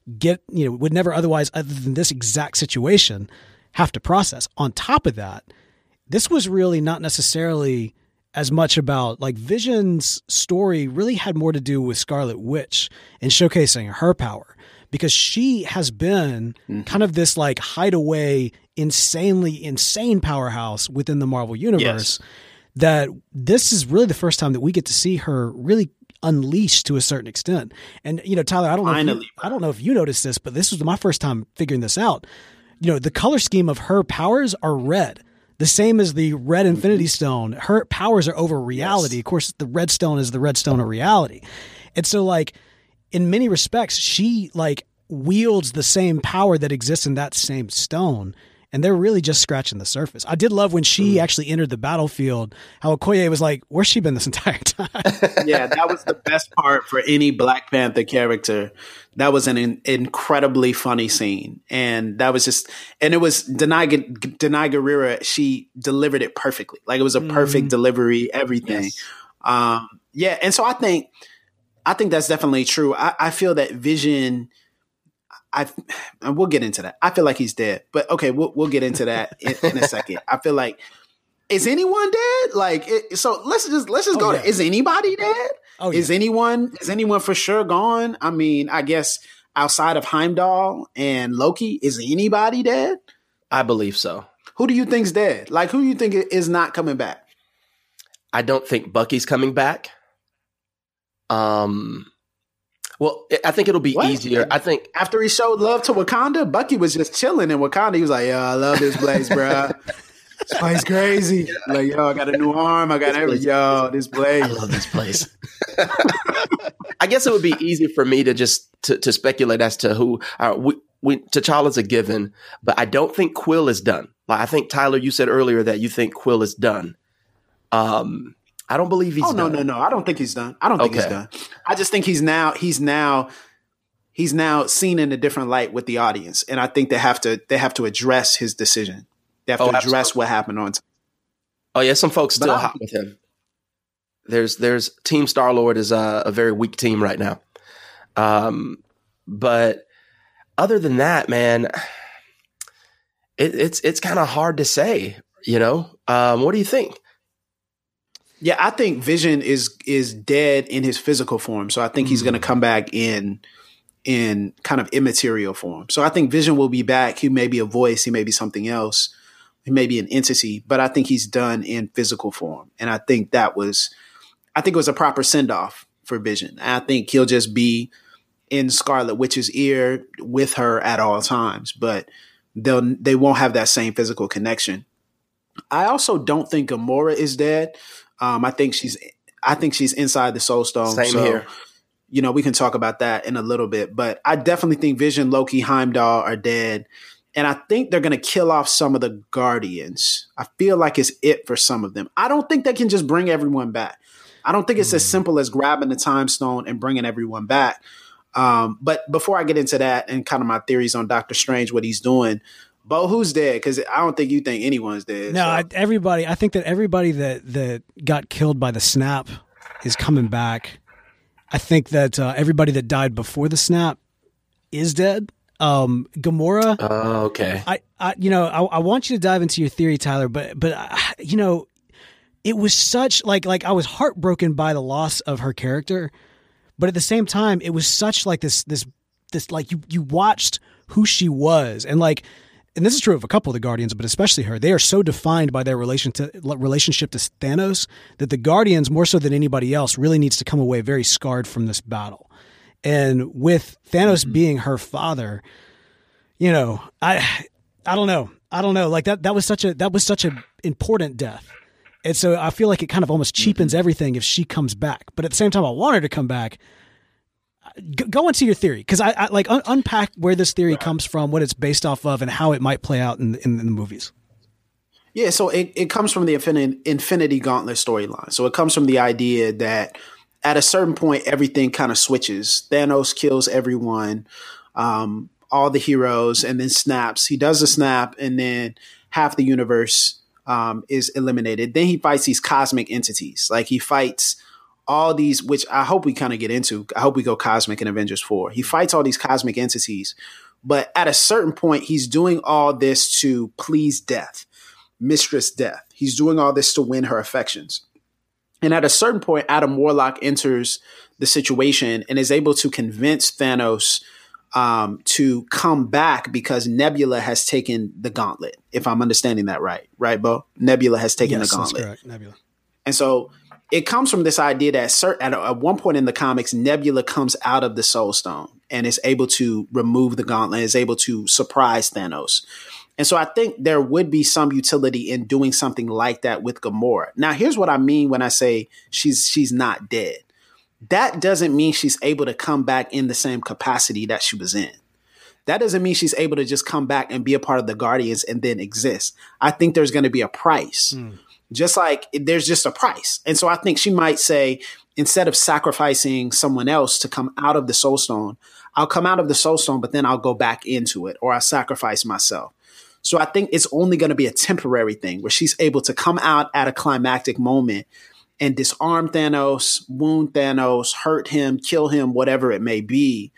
other than this exact situation, have to process. On top of that, this was really not necessarily as much about, like, Vision's story really had more to do with Scarlet Witch and showcasing her power, because she has been kind of this like hideaway, insane powerhouse within the Marvel universe. Yes. That this is really the first time that we get to see her really unleashed to a certain extent. And, Tyler, I don't know if you noticed this, but this was my first time figuring this out. The color scheme of her powers are red, the same as the red Infinity Stone. Her powers are over reality. Yes. Of course, the red stone is the red stone of reality. And so, like, in many respects, she, like, wields the same power that exists in that same stone. and they're really just scratching the surface. I did love when she actually entered the battlefield, how Okoye was like, where's she been this entire time? Yeah, that was the best part for any Black Panther character. That was an incredibly funny scene. And that was just, and it was Denai Guerrera, she delivered it perfectly. Like, it was a perfect delivery, everything. Yes. Yeah, and so I think that's definitely true. I feel that Vision, and we'll get into that. I feel like he's dead, but okay, we'll get into that in a second. I feel like, is anyone dead? Like, so let's just go to, is anybody dead? Oh, yeah. Is anyone for sure gone? I mean, I guess outside of Heimdall and Loki, is anybody dead? I believe so. Who do you think's dead? Like, who do you think is not coming back? I don't think Bucky's coming back. Well, I think it'll be easier. I think after he showed love to Wakanda, Bucky was just chilling in Wakanda. He was like, "Yo, I love this place, bro. This place crazy. Yeah. Like, yo, I got a new arm. I got this place. I love this place." I guess it would be easy for me to just to speculate as to who T'Challa's a given, but I don't think Quill is done. Like, I think, Tyler, you said earlier that you think Quill is done. I don't believe he's done. No. I don't think he's done. I don't think he's done. I just think he's now seen in a different light with the audience. And I think they have to address his decision. They have to address what happened on time. Oh yeah, some folks still hot with him. There's Team Star-Lord is a very weak team right now. But other than that, man, it's kind of hard to say, you know? What do you think? Yeah, I think Vision is dead in his physical form. So I think he's going to come back in kind of immaterial form. So I think Vision will be back. He may be a voice. He may be something else. He may be an entity, but I think he's done in physical form. And I think it was a proper send off for Vision. I think he'll just be in Scarlet Witch's ear with her at all times, but they won't have that same physical connection. I also don't think Gamora is dead. I think she's inside the Soul Stone. Same here. You know, we can talk about that in a little bit, but I definitely think Vision, Loki, Heimdall are dead. And I think they're going to kill off some of the Guardians. I feel like it's it for some of them. I don't think they can just bring everyone back. I don't think it's as simple as grabbing the Time Stone and bringing everyone back. But before I get into that and kind of my theories on Doctor Strange, what he's doing, Bo, who's dead? Because I don't think you think anyone's dead. No, so. I think that everybody that got killed by the snap is coming back. I think that everybody that died before the snap is dead. Gamora. Oh, okay. I want you to dive into your theory, Tyler, but you know, it was such like I was heartbroken by the loss of her character, but at the same time, it was such like this like you watched who she was, and like. And this is true of a couple of the Guardians, but especially her. They are so defined by their relationship to Thanos that the Guardians, more so than anybody else, really needs to come away very scarred from this battle. And with Thanos being her father, you know, I don't know. Like that was such a important death. And so I feel like it kind of almost cheapens everything if she comes back. But at the same time, I want her to come back. Go into your theory, because I like unpack where this theory comes from, what it's based off of, and how it might play out in the movies. Yeah, so it comes from the Infinity Gauntlet storyline. So it comes from the idea that at a certain point, everything kind of switches. Thanos kills everyone, all the heroes, and then snaps. He does the snap, and then half the universe is eliminated. Then he fights these cosmic entities. Like, he fights all these, which I hope we kind of get into. I hope we go cosmic in Avengers 4. He fights all these cosmic entities, but at a certain point, he's doing all this to please Death, Mistress Death. He's doing all this to win her affections. And at a certain point, Adam Warlock enters the situation and is able to convince Thanos to come back because Nebula has taken the gauntlet. If I'm understanding that right, Bo? Nebula has taken the gauntlet. That's correct, Nebula. And so it comes from this idea that at one point in the comics, Nebula comes out of the Soul Stone and is able to remove the gauntlet, is able to surprise Thanos. And so I think there would be some utility in doing something like that with Gamora. Now, here's what I mean when I say she's not dead. That doesn't mean she's able to come back in the same capacity that she was in. that doesn't mean she's able to just come back and be a part of the Guardians and then exist. I think there's going to be a price, just like there's just a price. And so I think she might say, instead of sacrificing someone else to come out of the Soul Stone, I'll come out of the Soul Stone, but then I'll go back into it, or I sacrifice myself. So I think it's only going to be a temporary thing where she's able to come out at a climactic moment and disarm Thanos, wound Thanos, hurt him, kill him, whatever it may be.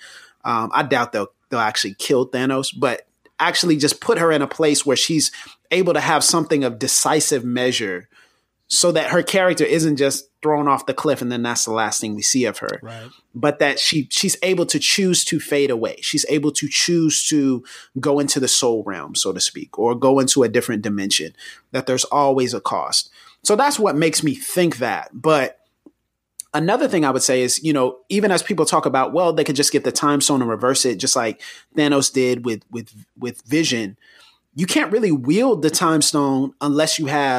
I doubt they'll actually kill Thanos, but actually just put her in a place where she's able to have something of decisive measure so that her character isn't just thrown off the cliff and then that's the last thing we see of her. Right. But that she's able to choose to fade away. She's able to choose to go into the soul realm, so to speak, or go into a different dimension, that there's always a cost. So that's what makes me think that. But another thing I would say is, you know, even as people talk about, well, they could just get the time stone and reverse it, just like Thanos did with Vision. You can't really wield the time stone unless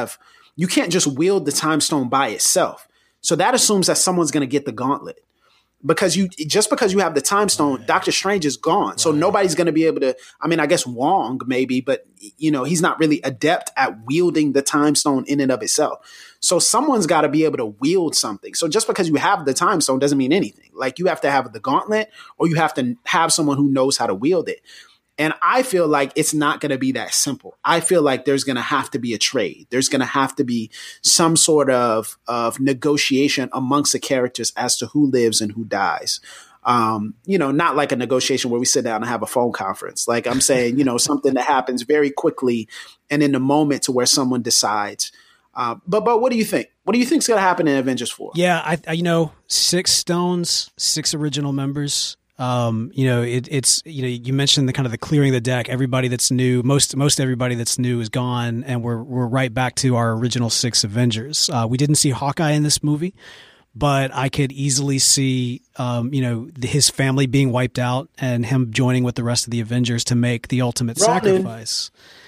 you can't just wield the time stone by itself. So that assumes that someone's going to get the gauntlet, because just because you have the time stone, Doctor Strange is gone. So nobody's going to be able to, I mean, I guess Wong maybe, but you know, he's not really adept at wielding the time stone in and of itself. So someone's got to be able to wield something. So just because you have the time stone doesn't mean anything. Like, you have to have the gauntlet, or you have to have someone who knows how to wield it. And I feel like it's not going to be that simple. I feel like there's going to have to be a trade. There's going to have to be some sort of negotiation amongst the characters as to who lives and who dies. You know, not like a negotiation where we sit down and have a phone conference. Like I'm saying, you know, something that happens very quickly and in the moment to where someone decides. But what do you think? What do you think is going to happen in Avengers 4? Yeah, I 6 stones, 6 original members. You know, it's, you know, you mentioned the kind of the clearing the deck. Everybody that's new, most everybody that's new is gone, and we're right back to our original 6 Avengers. We didn't see Hawkeye in this movie, but I could easily see, you know, his family being wiped out and him joining with the rest of the Avengers to make the ultimate sacrifice.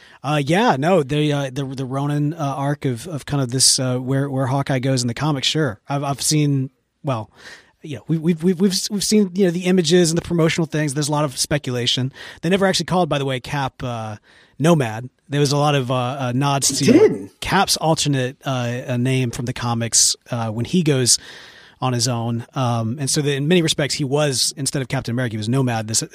The Ronin arc of kind of this where Hawkeye goes in the comics. Sure, I've seen. Well, you know, we've seen, you know, the images and the promotional things. There's a lot of speculation. They never actually called, by the way, Cap Nomad. There was a lot of nods to Cap's alternate name from the comics when he goes on his own. And so in many respects, he was, instead of Captain America, he was Nomad. This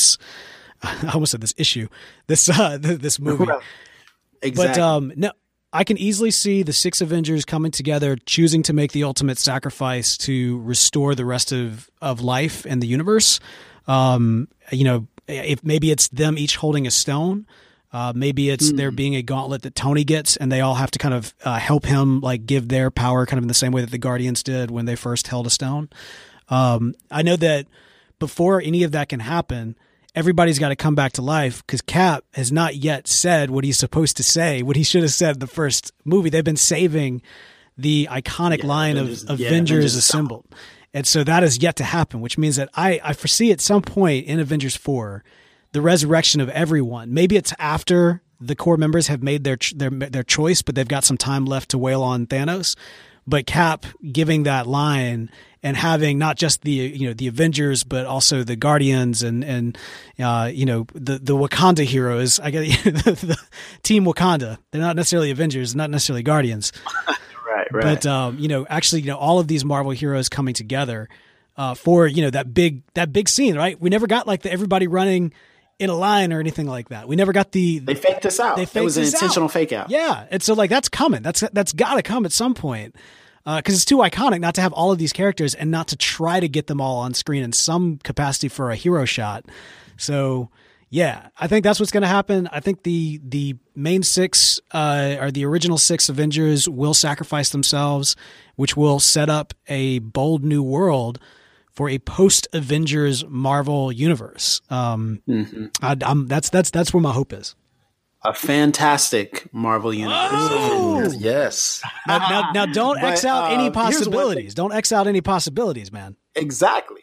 I almost said this issue. This movie. Exactly. But no. I can easily see the 6 Avengers coming together, choosing to make the ultimate sacrifice to restore the rest of life in the universe. You know, if maybe it's them each holding a stone, maybe it's there being a gauntlet that Tony gets, and they all have to kind of help him, like, give their power kind of in the same way that the Guardians did when they first held a stone. I know that before any of that can happen, everybody's got to come back to life, because Cap has not yet said what he's supposed to say, what he should have said in the first movie. They've been saving the iconic line of Avengers Assembled. And so that is yet to happen, which means that I foresee at some point in Avengers 4, the resurrection of everyone. Maybe it's after the core members have made their choice, but they've got some time left to wail on Thanos. But Cap giving that line and having not just the Avengers, but also the Guardians and you know, the Wakanda heroes. I get the Team Wakanda. They're not necessarily Avengers, not necessarily Guardians. Right. But you know, actually, you know, all of these Marvel heroes coming together for, you know, that big scene, right? We never got like everybody running in a line or anything like that. We never got they faked us out. It was an intentional fake out. Yeah, and so like that's coming. That's got to come at some point. Because it's too iconic not to have all of these characters and not to try to get them all on screen in some capacity for a hero shot. So, yeah, I think that's what's going to happen. I think the main 6 or the original 6 Avengers will sacrifice themselves, which will set up a bold new world for a post-Avengers Marvel universe. That's where my hope is. A fantastic Marvel universe. Oh, yes. Now don't X out any possibilities. Don't X out any possibilities, man. Exactly.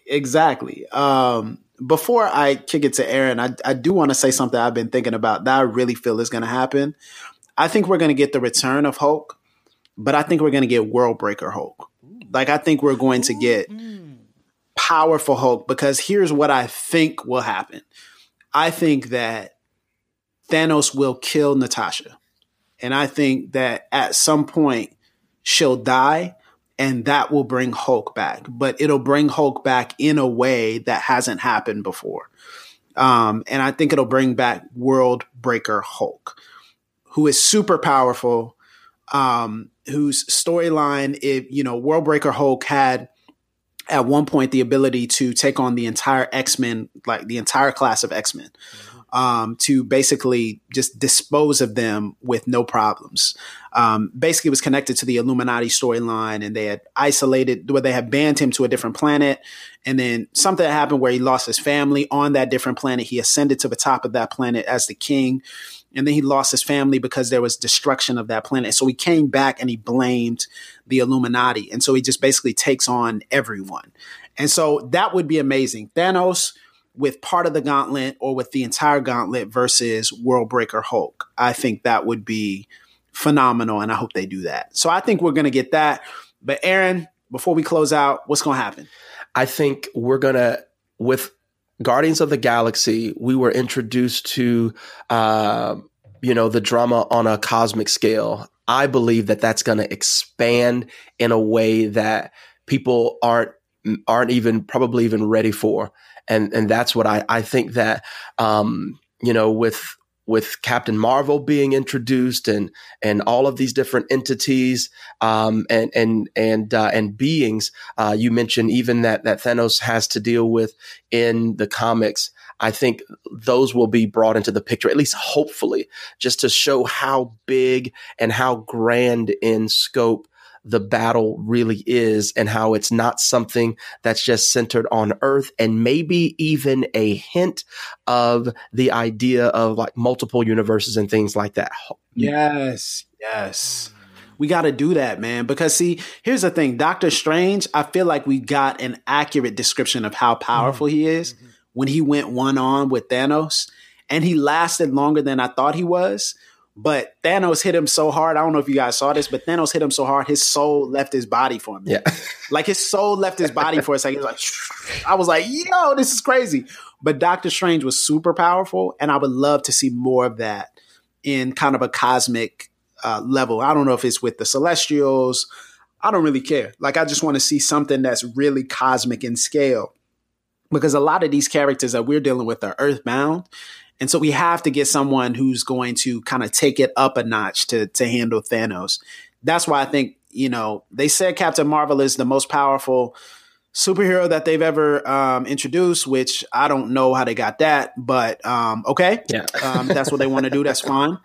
Before I kick it to Aaron, I do want to say something I've been thinking about that I really feel is going to happen. I think we're going to get the return of Hulk, but I think we're going to get World Breaker Hulk. Like, I think we're going to get powerful Hulk, because here's what I think will happen. I think that Thanos will kill Natasha. And I think that at some point she'll die, and that will bring Hulk back. But it'll bring Hulk back in a way that hasn't happened before. And I think it'll bring back World Breaker Hulk, who is super powerful, whose storyline, World Breaker Hulk had at one point the ability to take on the entire X-Men, like the entire class of X-Men, to basically just dispose of them with no problems. Basically, it was connected to the Illuminati storyline, and they had they had banned him to a different planet. And then something happened where he lost his family on that different planet. He ascended to the top of that planet as the king. And then he lost his family because there was destruction of that planet. So he came back and he blamed the Illuminati. And so he just basically takes on everyone. And so that would be amazing. Thanos with part of the gauntlet or with the entire gauntlet versus World Breaker Hulk. I think that would be phenomenal, and I hope they do that. So I think we're going to get that. But Aaron, before we close out, what's going to happen? I think we're going to, with Guardians of the Galaxy, we were introduced to, the drama on a cosmic scale. I believe that that's going to expand in a way that people aren't probably even ready for. And that's what I think that, with Captain Marvel being introduced and all of these different entities, and beings, you mentioned even that Thanos has to deal with in the comics. I think those will be brought into the picture, at least hopefully, just to show how big and how grand in scope the battle really is, and how it's not something that's just centered on Earth, and maybe even a hint of the idea of like multiple universes and things like that. Yes. We got to do that, man. Because see, here's the thing. Doctor Strange, I feel like we got an accurate description of how powerful he is when he went one-on with Thanos, and he lasted longer than I thought he was. But Thanos hit him so hard. I don't know if you guys saw this, but Thanos hit him so hard, his soul left his body for him. Yeah. Like his soul left his body for a second. He was like, I was like, yo, this is crazy. But Doctor Strange was super powerful, and I would love to see more of that in kind of a cosmic level. I don't know if it's with the Celestials. I don't really care. Like, I just want to see something that's really cosmic in scale, because a lot of these characters that we're dealing with are earthbound. And so we have to get someone who's going to kind of take it up a notch to handle Thanos. That's why I think, they said Captain Marvel is the most powerful superhero that they've ever introduced, which I don't know how they got that, but okay. Yeah. That's what they want to do. That's fine.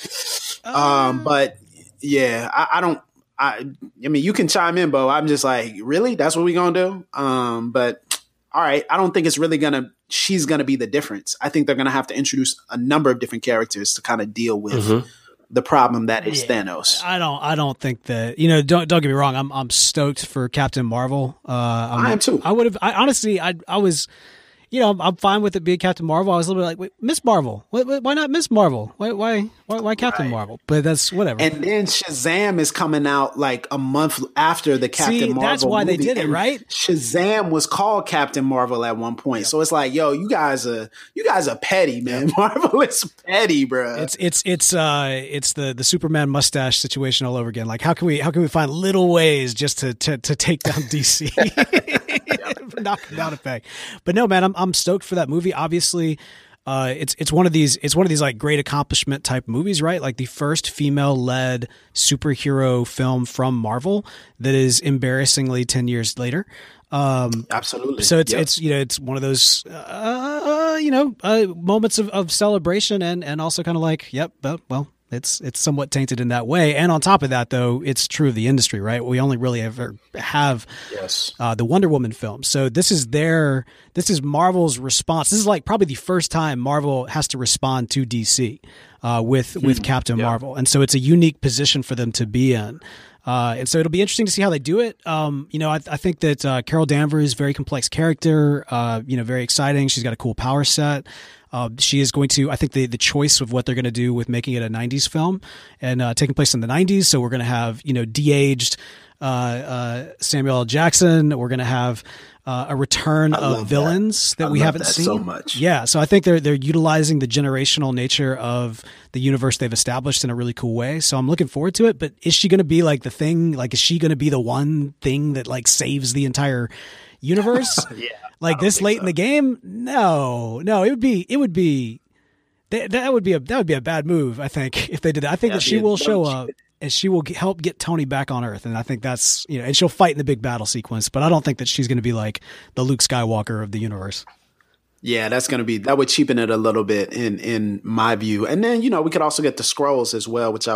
But yeah, I mean, you can chime in, Bo. I'm just like, really? That's what we're going to do? But all right, I don't think it's really she's going to be the difference. I think they're going to have to introduce a number of different characters to kind of deal with the problem that is Thanos. I don't think that, don't get me wrong. I'm stoked for Captain Marvel. I am too. I was, I'm fine with it being Captain Marvel. I was a little bit like, wait, Miss Marvel. Why not Miss Marvel? Why Captain Marvel? But that's whatever. And then Shazam is coming out like a month after the Captain Marvel. That's why movie. they did it, right? Shazam was called Captain Marvel at one point. Yep. So it's like, yo, you guys are petty, man. Yep. Marvel is petty, bro. It's the Superman mustache situation all over again. Like, how can we find little ways just to take down DC? Knock it down a peg. But no, man, I'm stoked for that movie. Obviously, it's one of these like great accomplishment type movies, right? Like the first female led superhero film from Marvel that is embarrassingly 10 years later. Absolutely. So it's one of those moments of celebration and also kind of like, yep, well, it's somewhat tainted in that way. And on top of that, though, it's true of the industry, right? We only really ever have the Wonder Woman film. So this is Marvel's response. This is like probably the first time Marvel has to respond to DC with Captain Marvel. And so it's a unique position for them to be in. And so it'll be interesting to see how they do it. I think that Carol Danvers, very complex character, very exciting. She's got a cool power set. She is going to, I think the choice of what they're going to do with making it a 90s film and taking place in the 90s. So we're going to have, de-aged Samuel L. Jackson. We're going to have a return of villains that we haven't seen so much. Yeah, so I think they're utilizing the generational nature of the universe they've established in a really cool way. So I'm looking forward to it. But is she going to be like the thing? Like, is she going to be the one thing that like saves the entire universe? Yeah, like this late in the game? No, it would be that would be a bad move. I think if they did that, I think that she will show up. And she will help get Tony back on Earth. And I think that's, and she'll fight in the big battle sequence, but I don't think that she's going to be like the Luke Skywalker of the universe. Yeah, that would cheapen it a little bit in my view. And then, we could also get the Skrulls as well, which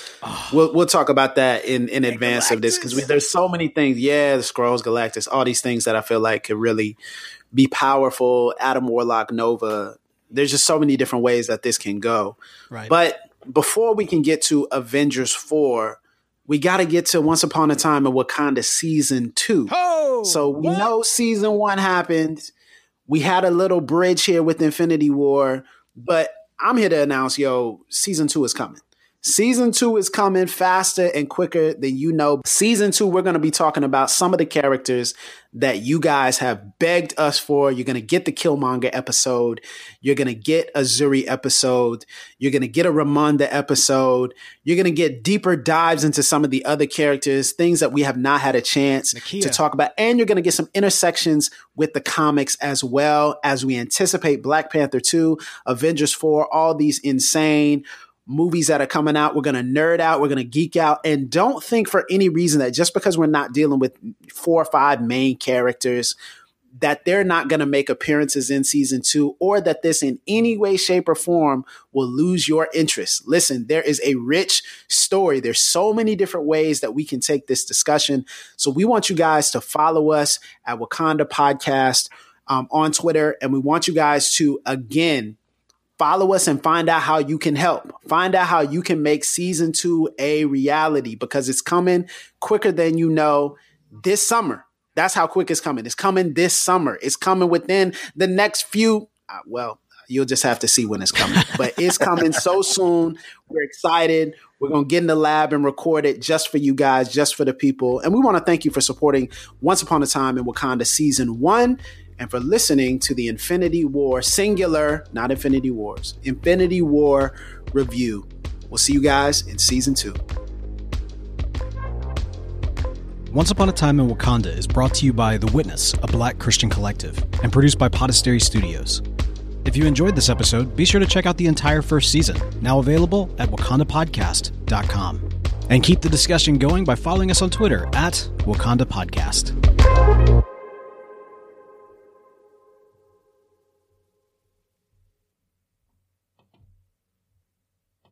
we'll talk about that in advance Galactus. Of this, because there's so many things. Yeah, the Skrulls, Galactus, all these things that I feel like could really be powerful. Adam Warlock, Nova. There's just so many different ways that this can go. Right. But before we can get to Avengers 4, we got to get to Once Upon a Time in Wakanda Season 2. Oh, so we know Season 1 happened. We had a little bridge here with Infinity War, but I'm here to announce, Season 2 is coming. Season 2 is coming faster and quicker than you know. Season 2, we're going to be talking about some of the characters that you guys have begged us for. You're going to get the Killmonger episode. You're going to get a Zuri episode. You're going to get a Ramonda episode. You're going to get deeper dives into some of the other characters, things that we have not had a chance to talk about. And you're going to get some intersections with the comics as well as we anticipate Black Panther 2, Avengers 4, all these insane movies that are coming out. We're going to nerd out. We're going to geek out. And don't think for any reason that just because we're not dealing with 4 or 5 main characters, that they're not going to make appearances in Season 2, or that this in any way, shape, or form will lose your interest. Listen, there is a rich story. There's so many different ways that we can take this discussion. So we want you guys to follow us at Wakanda Podcast on Twitter. And we want you guys to, again, follow us and find out how you can help. Find out how you can make Season 2 a reality, because it's coming quicker than you know this summer. That's how quick it's coming. It's coming this summer. It's coming within the next few. You'll just have to see when it's coming. But it's coming so soon. We're excited. We're going to get in the lab and record it just for you guys, just for the people. And we want to thank you for supporting Once Upon a Time in Wakanda Season 1. And for listening to the Infinity War, singular, not Infinity Wars, Infinity War review. We'll see you guys in Season 2. Once Upon a Time in Wakanda is brought to you by The Witness, a Black Christian collective, and produced by Podastery Studios. If you enjoyed this episode, be sure to check out the entire first season, now available at wakandapodcast.com. And keep the discussion going by following us on Twitter at Wakanda Podcast.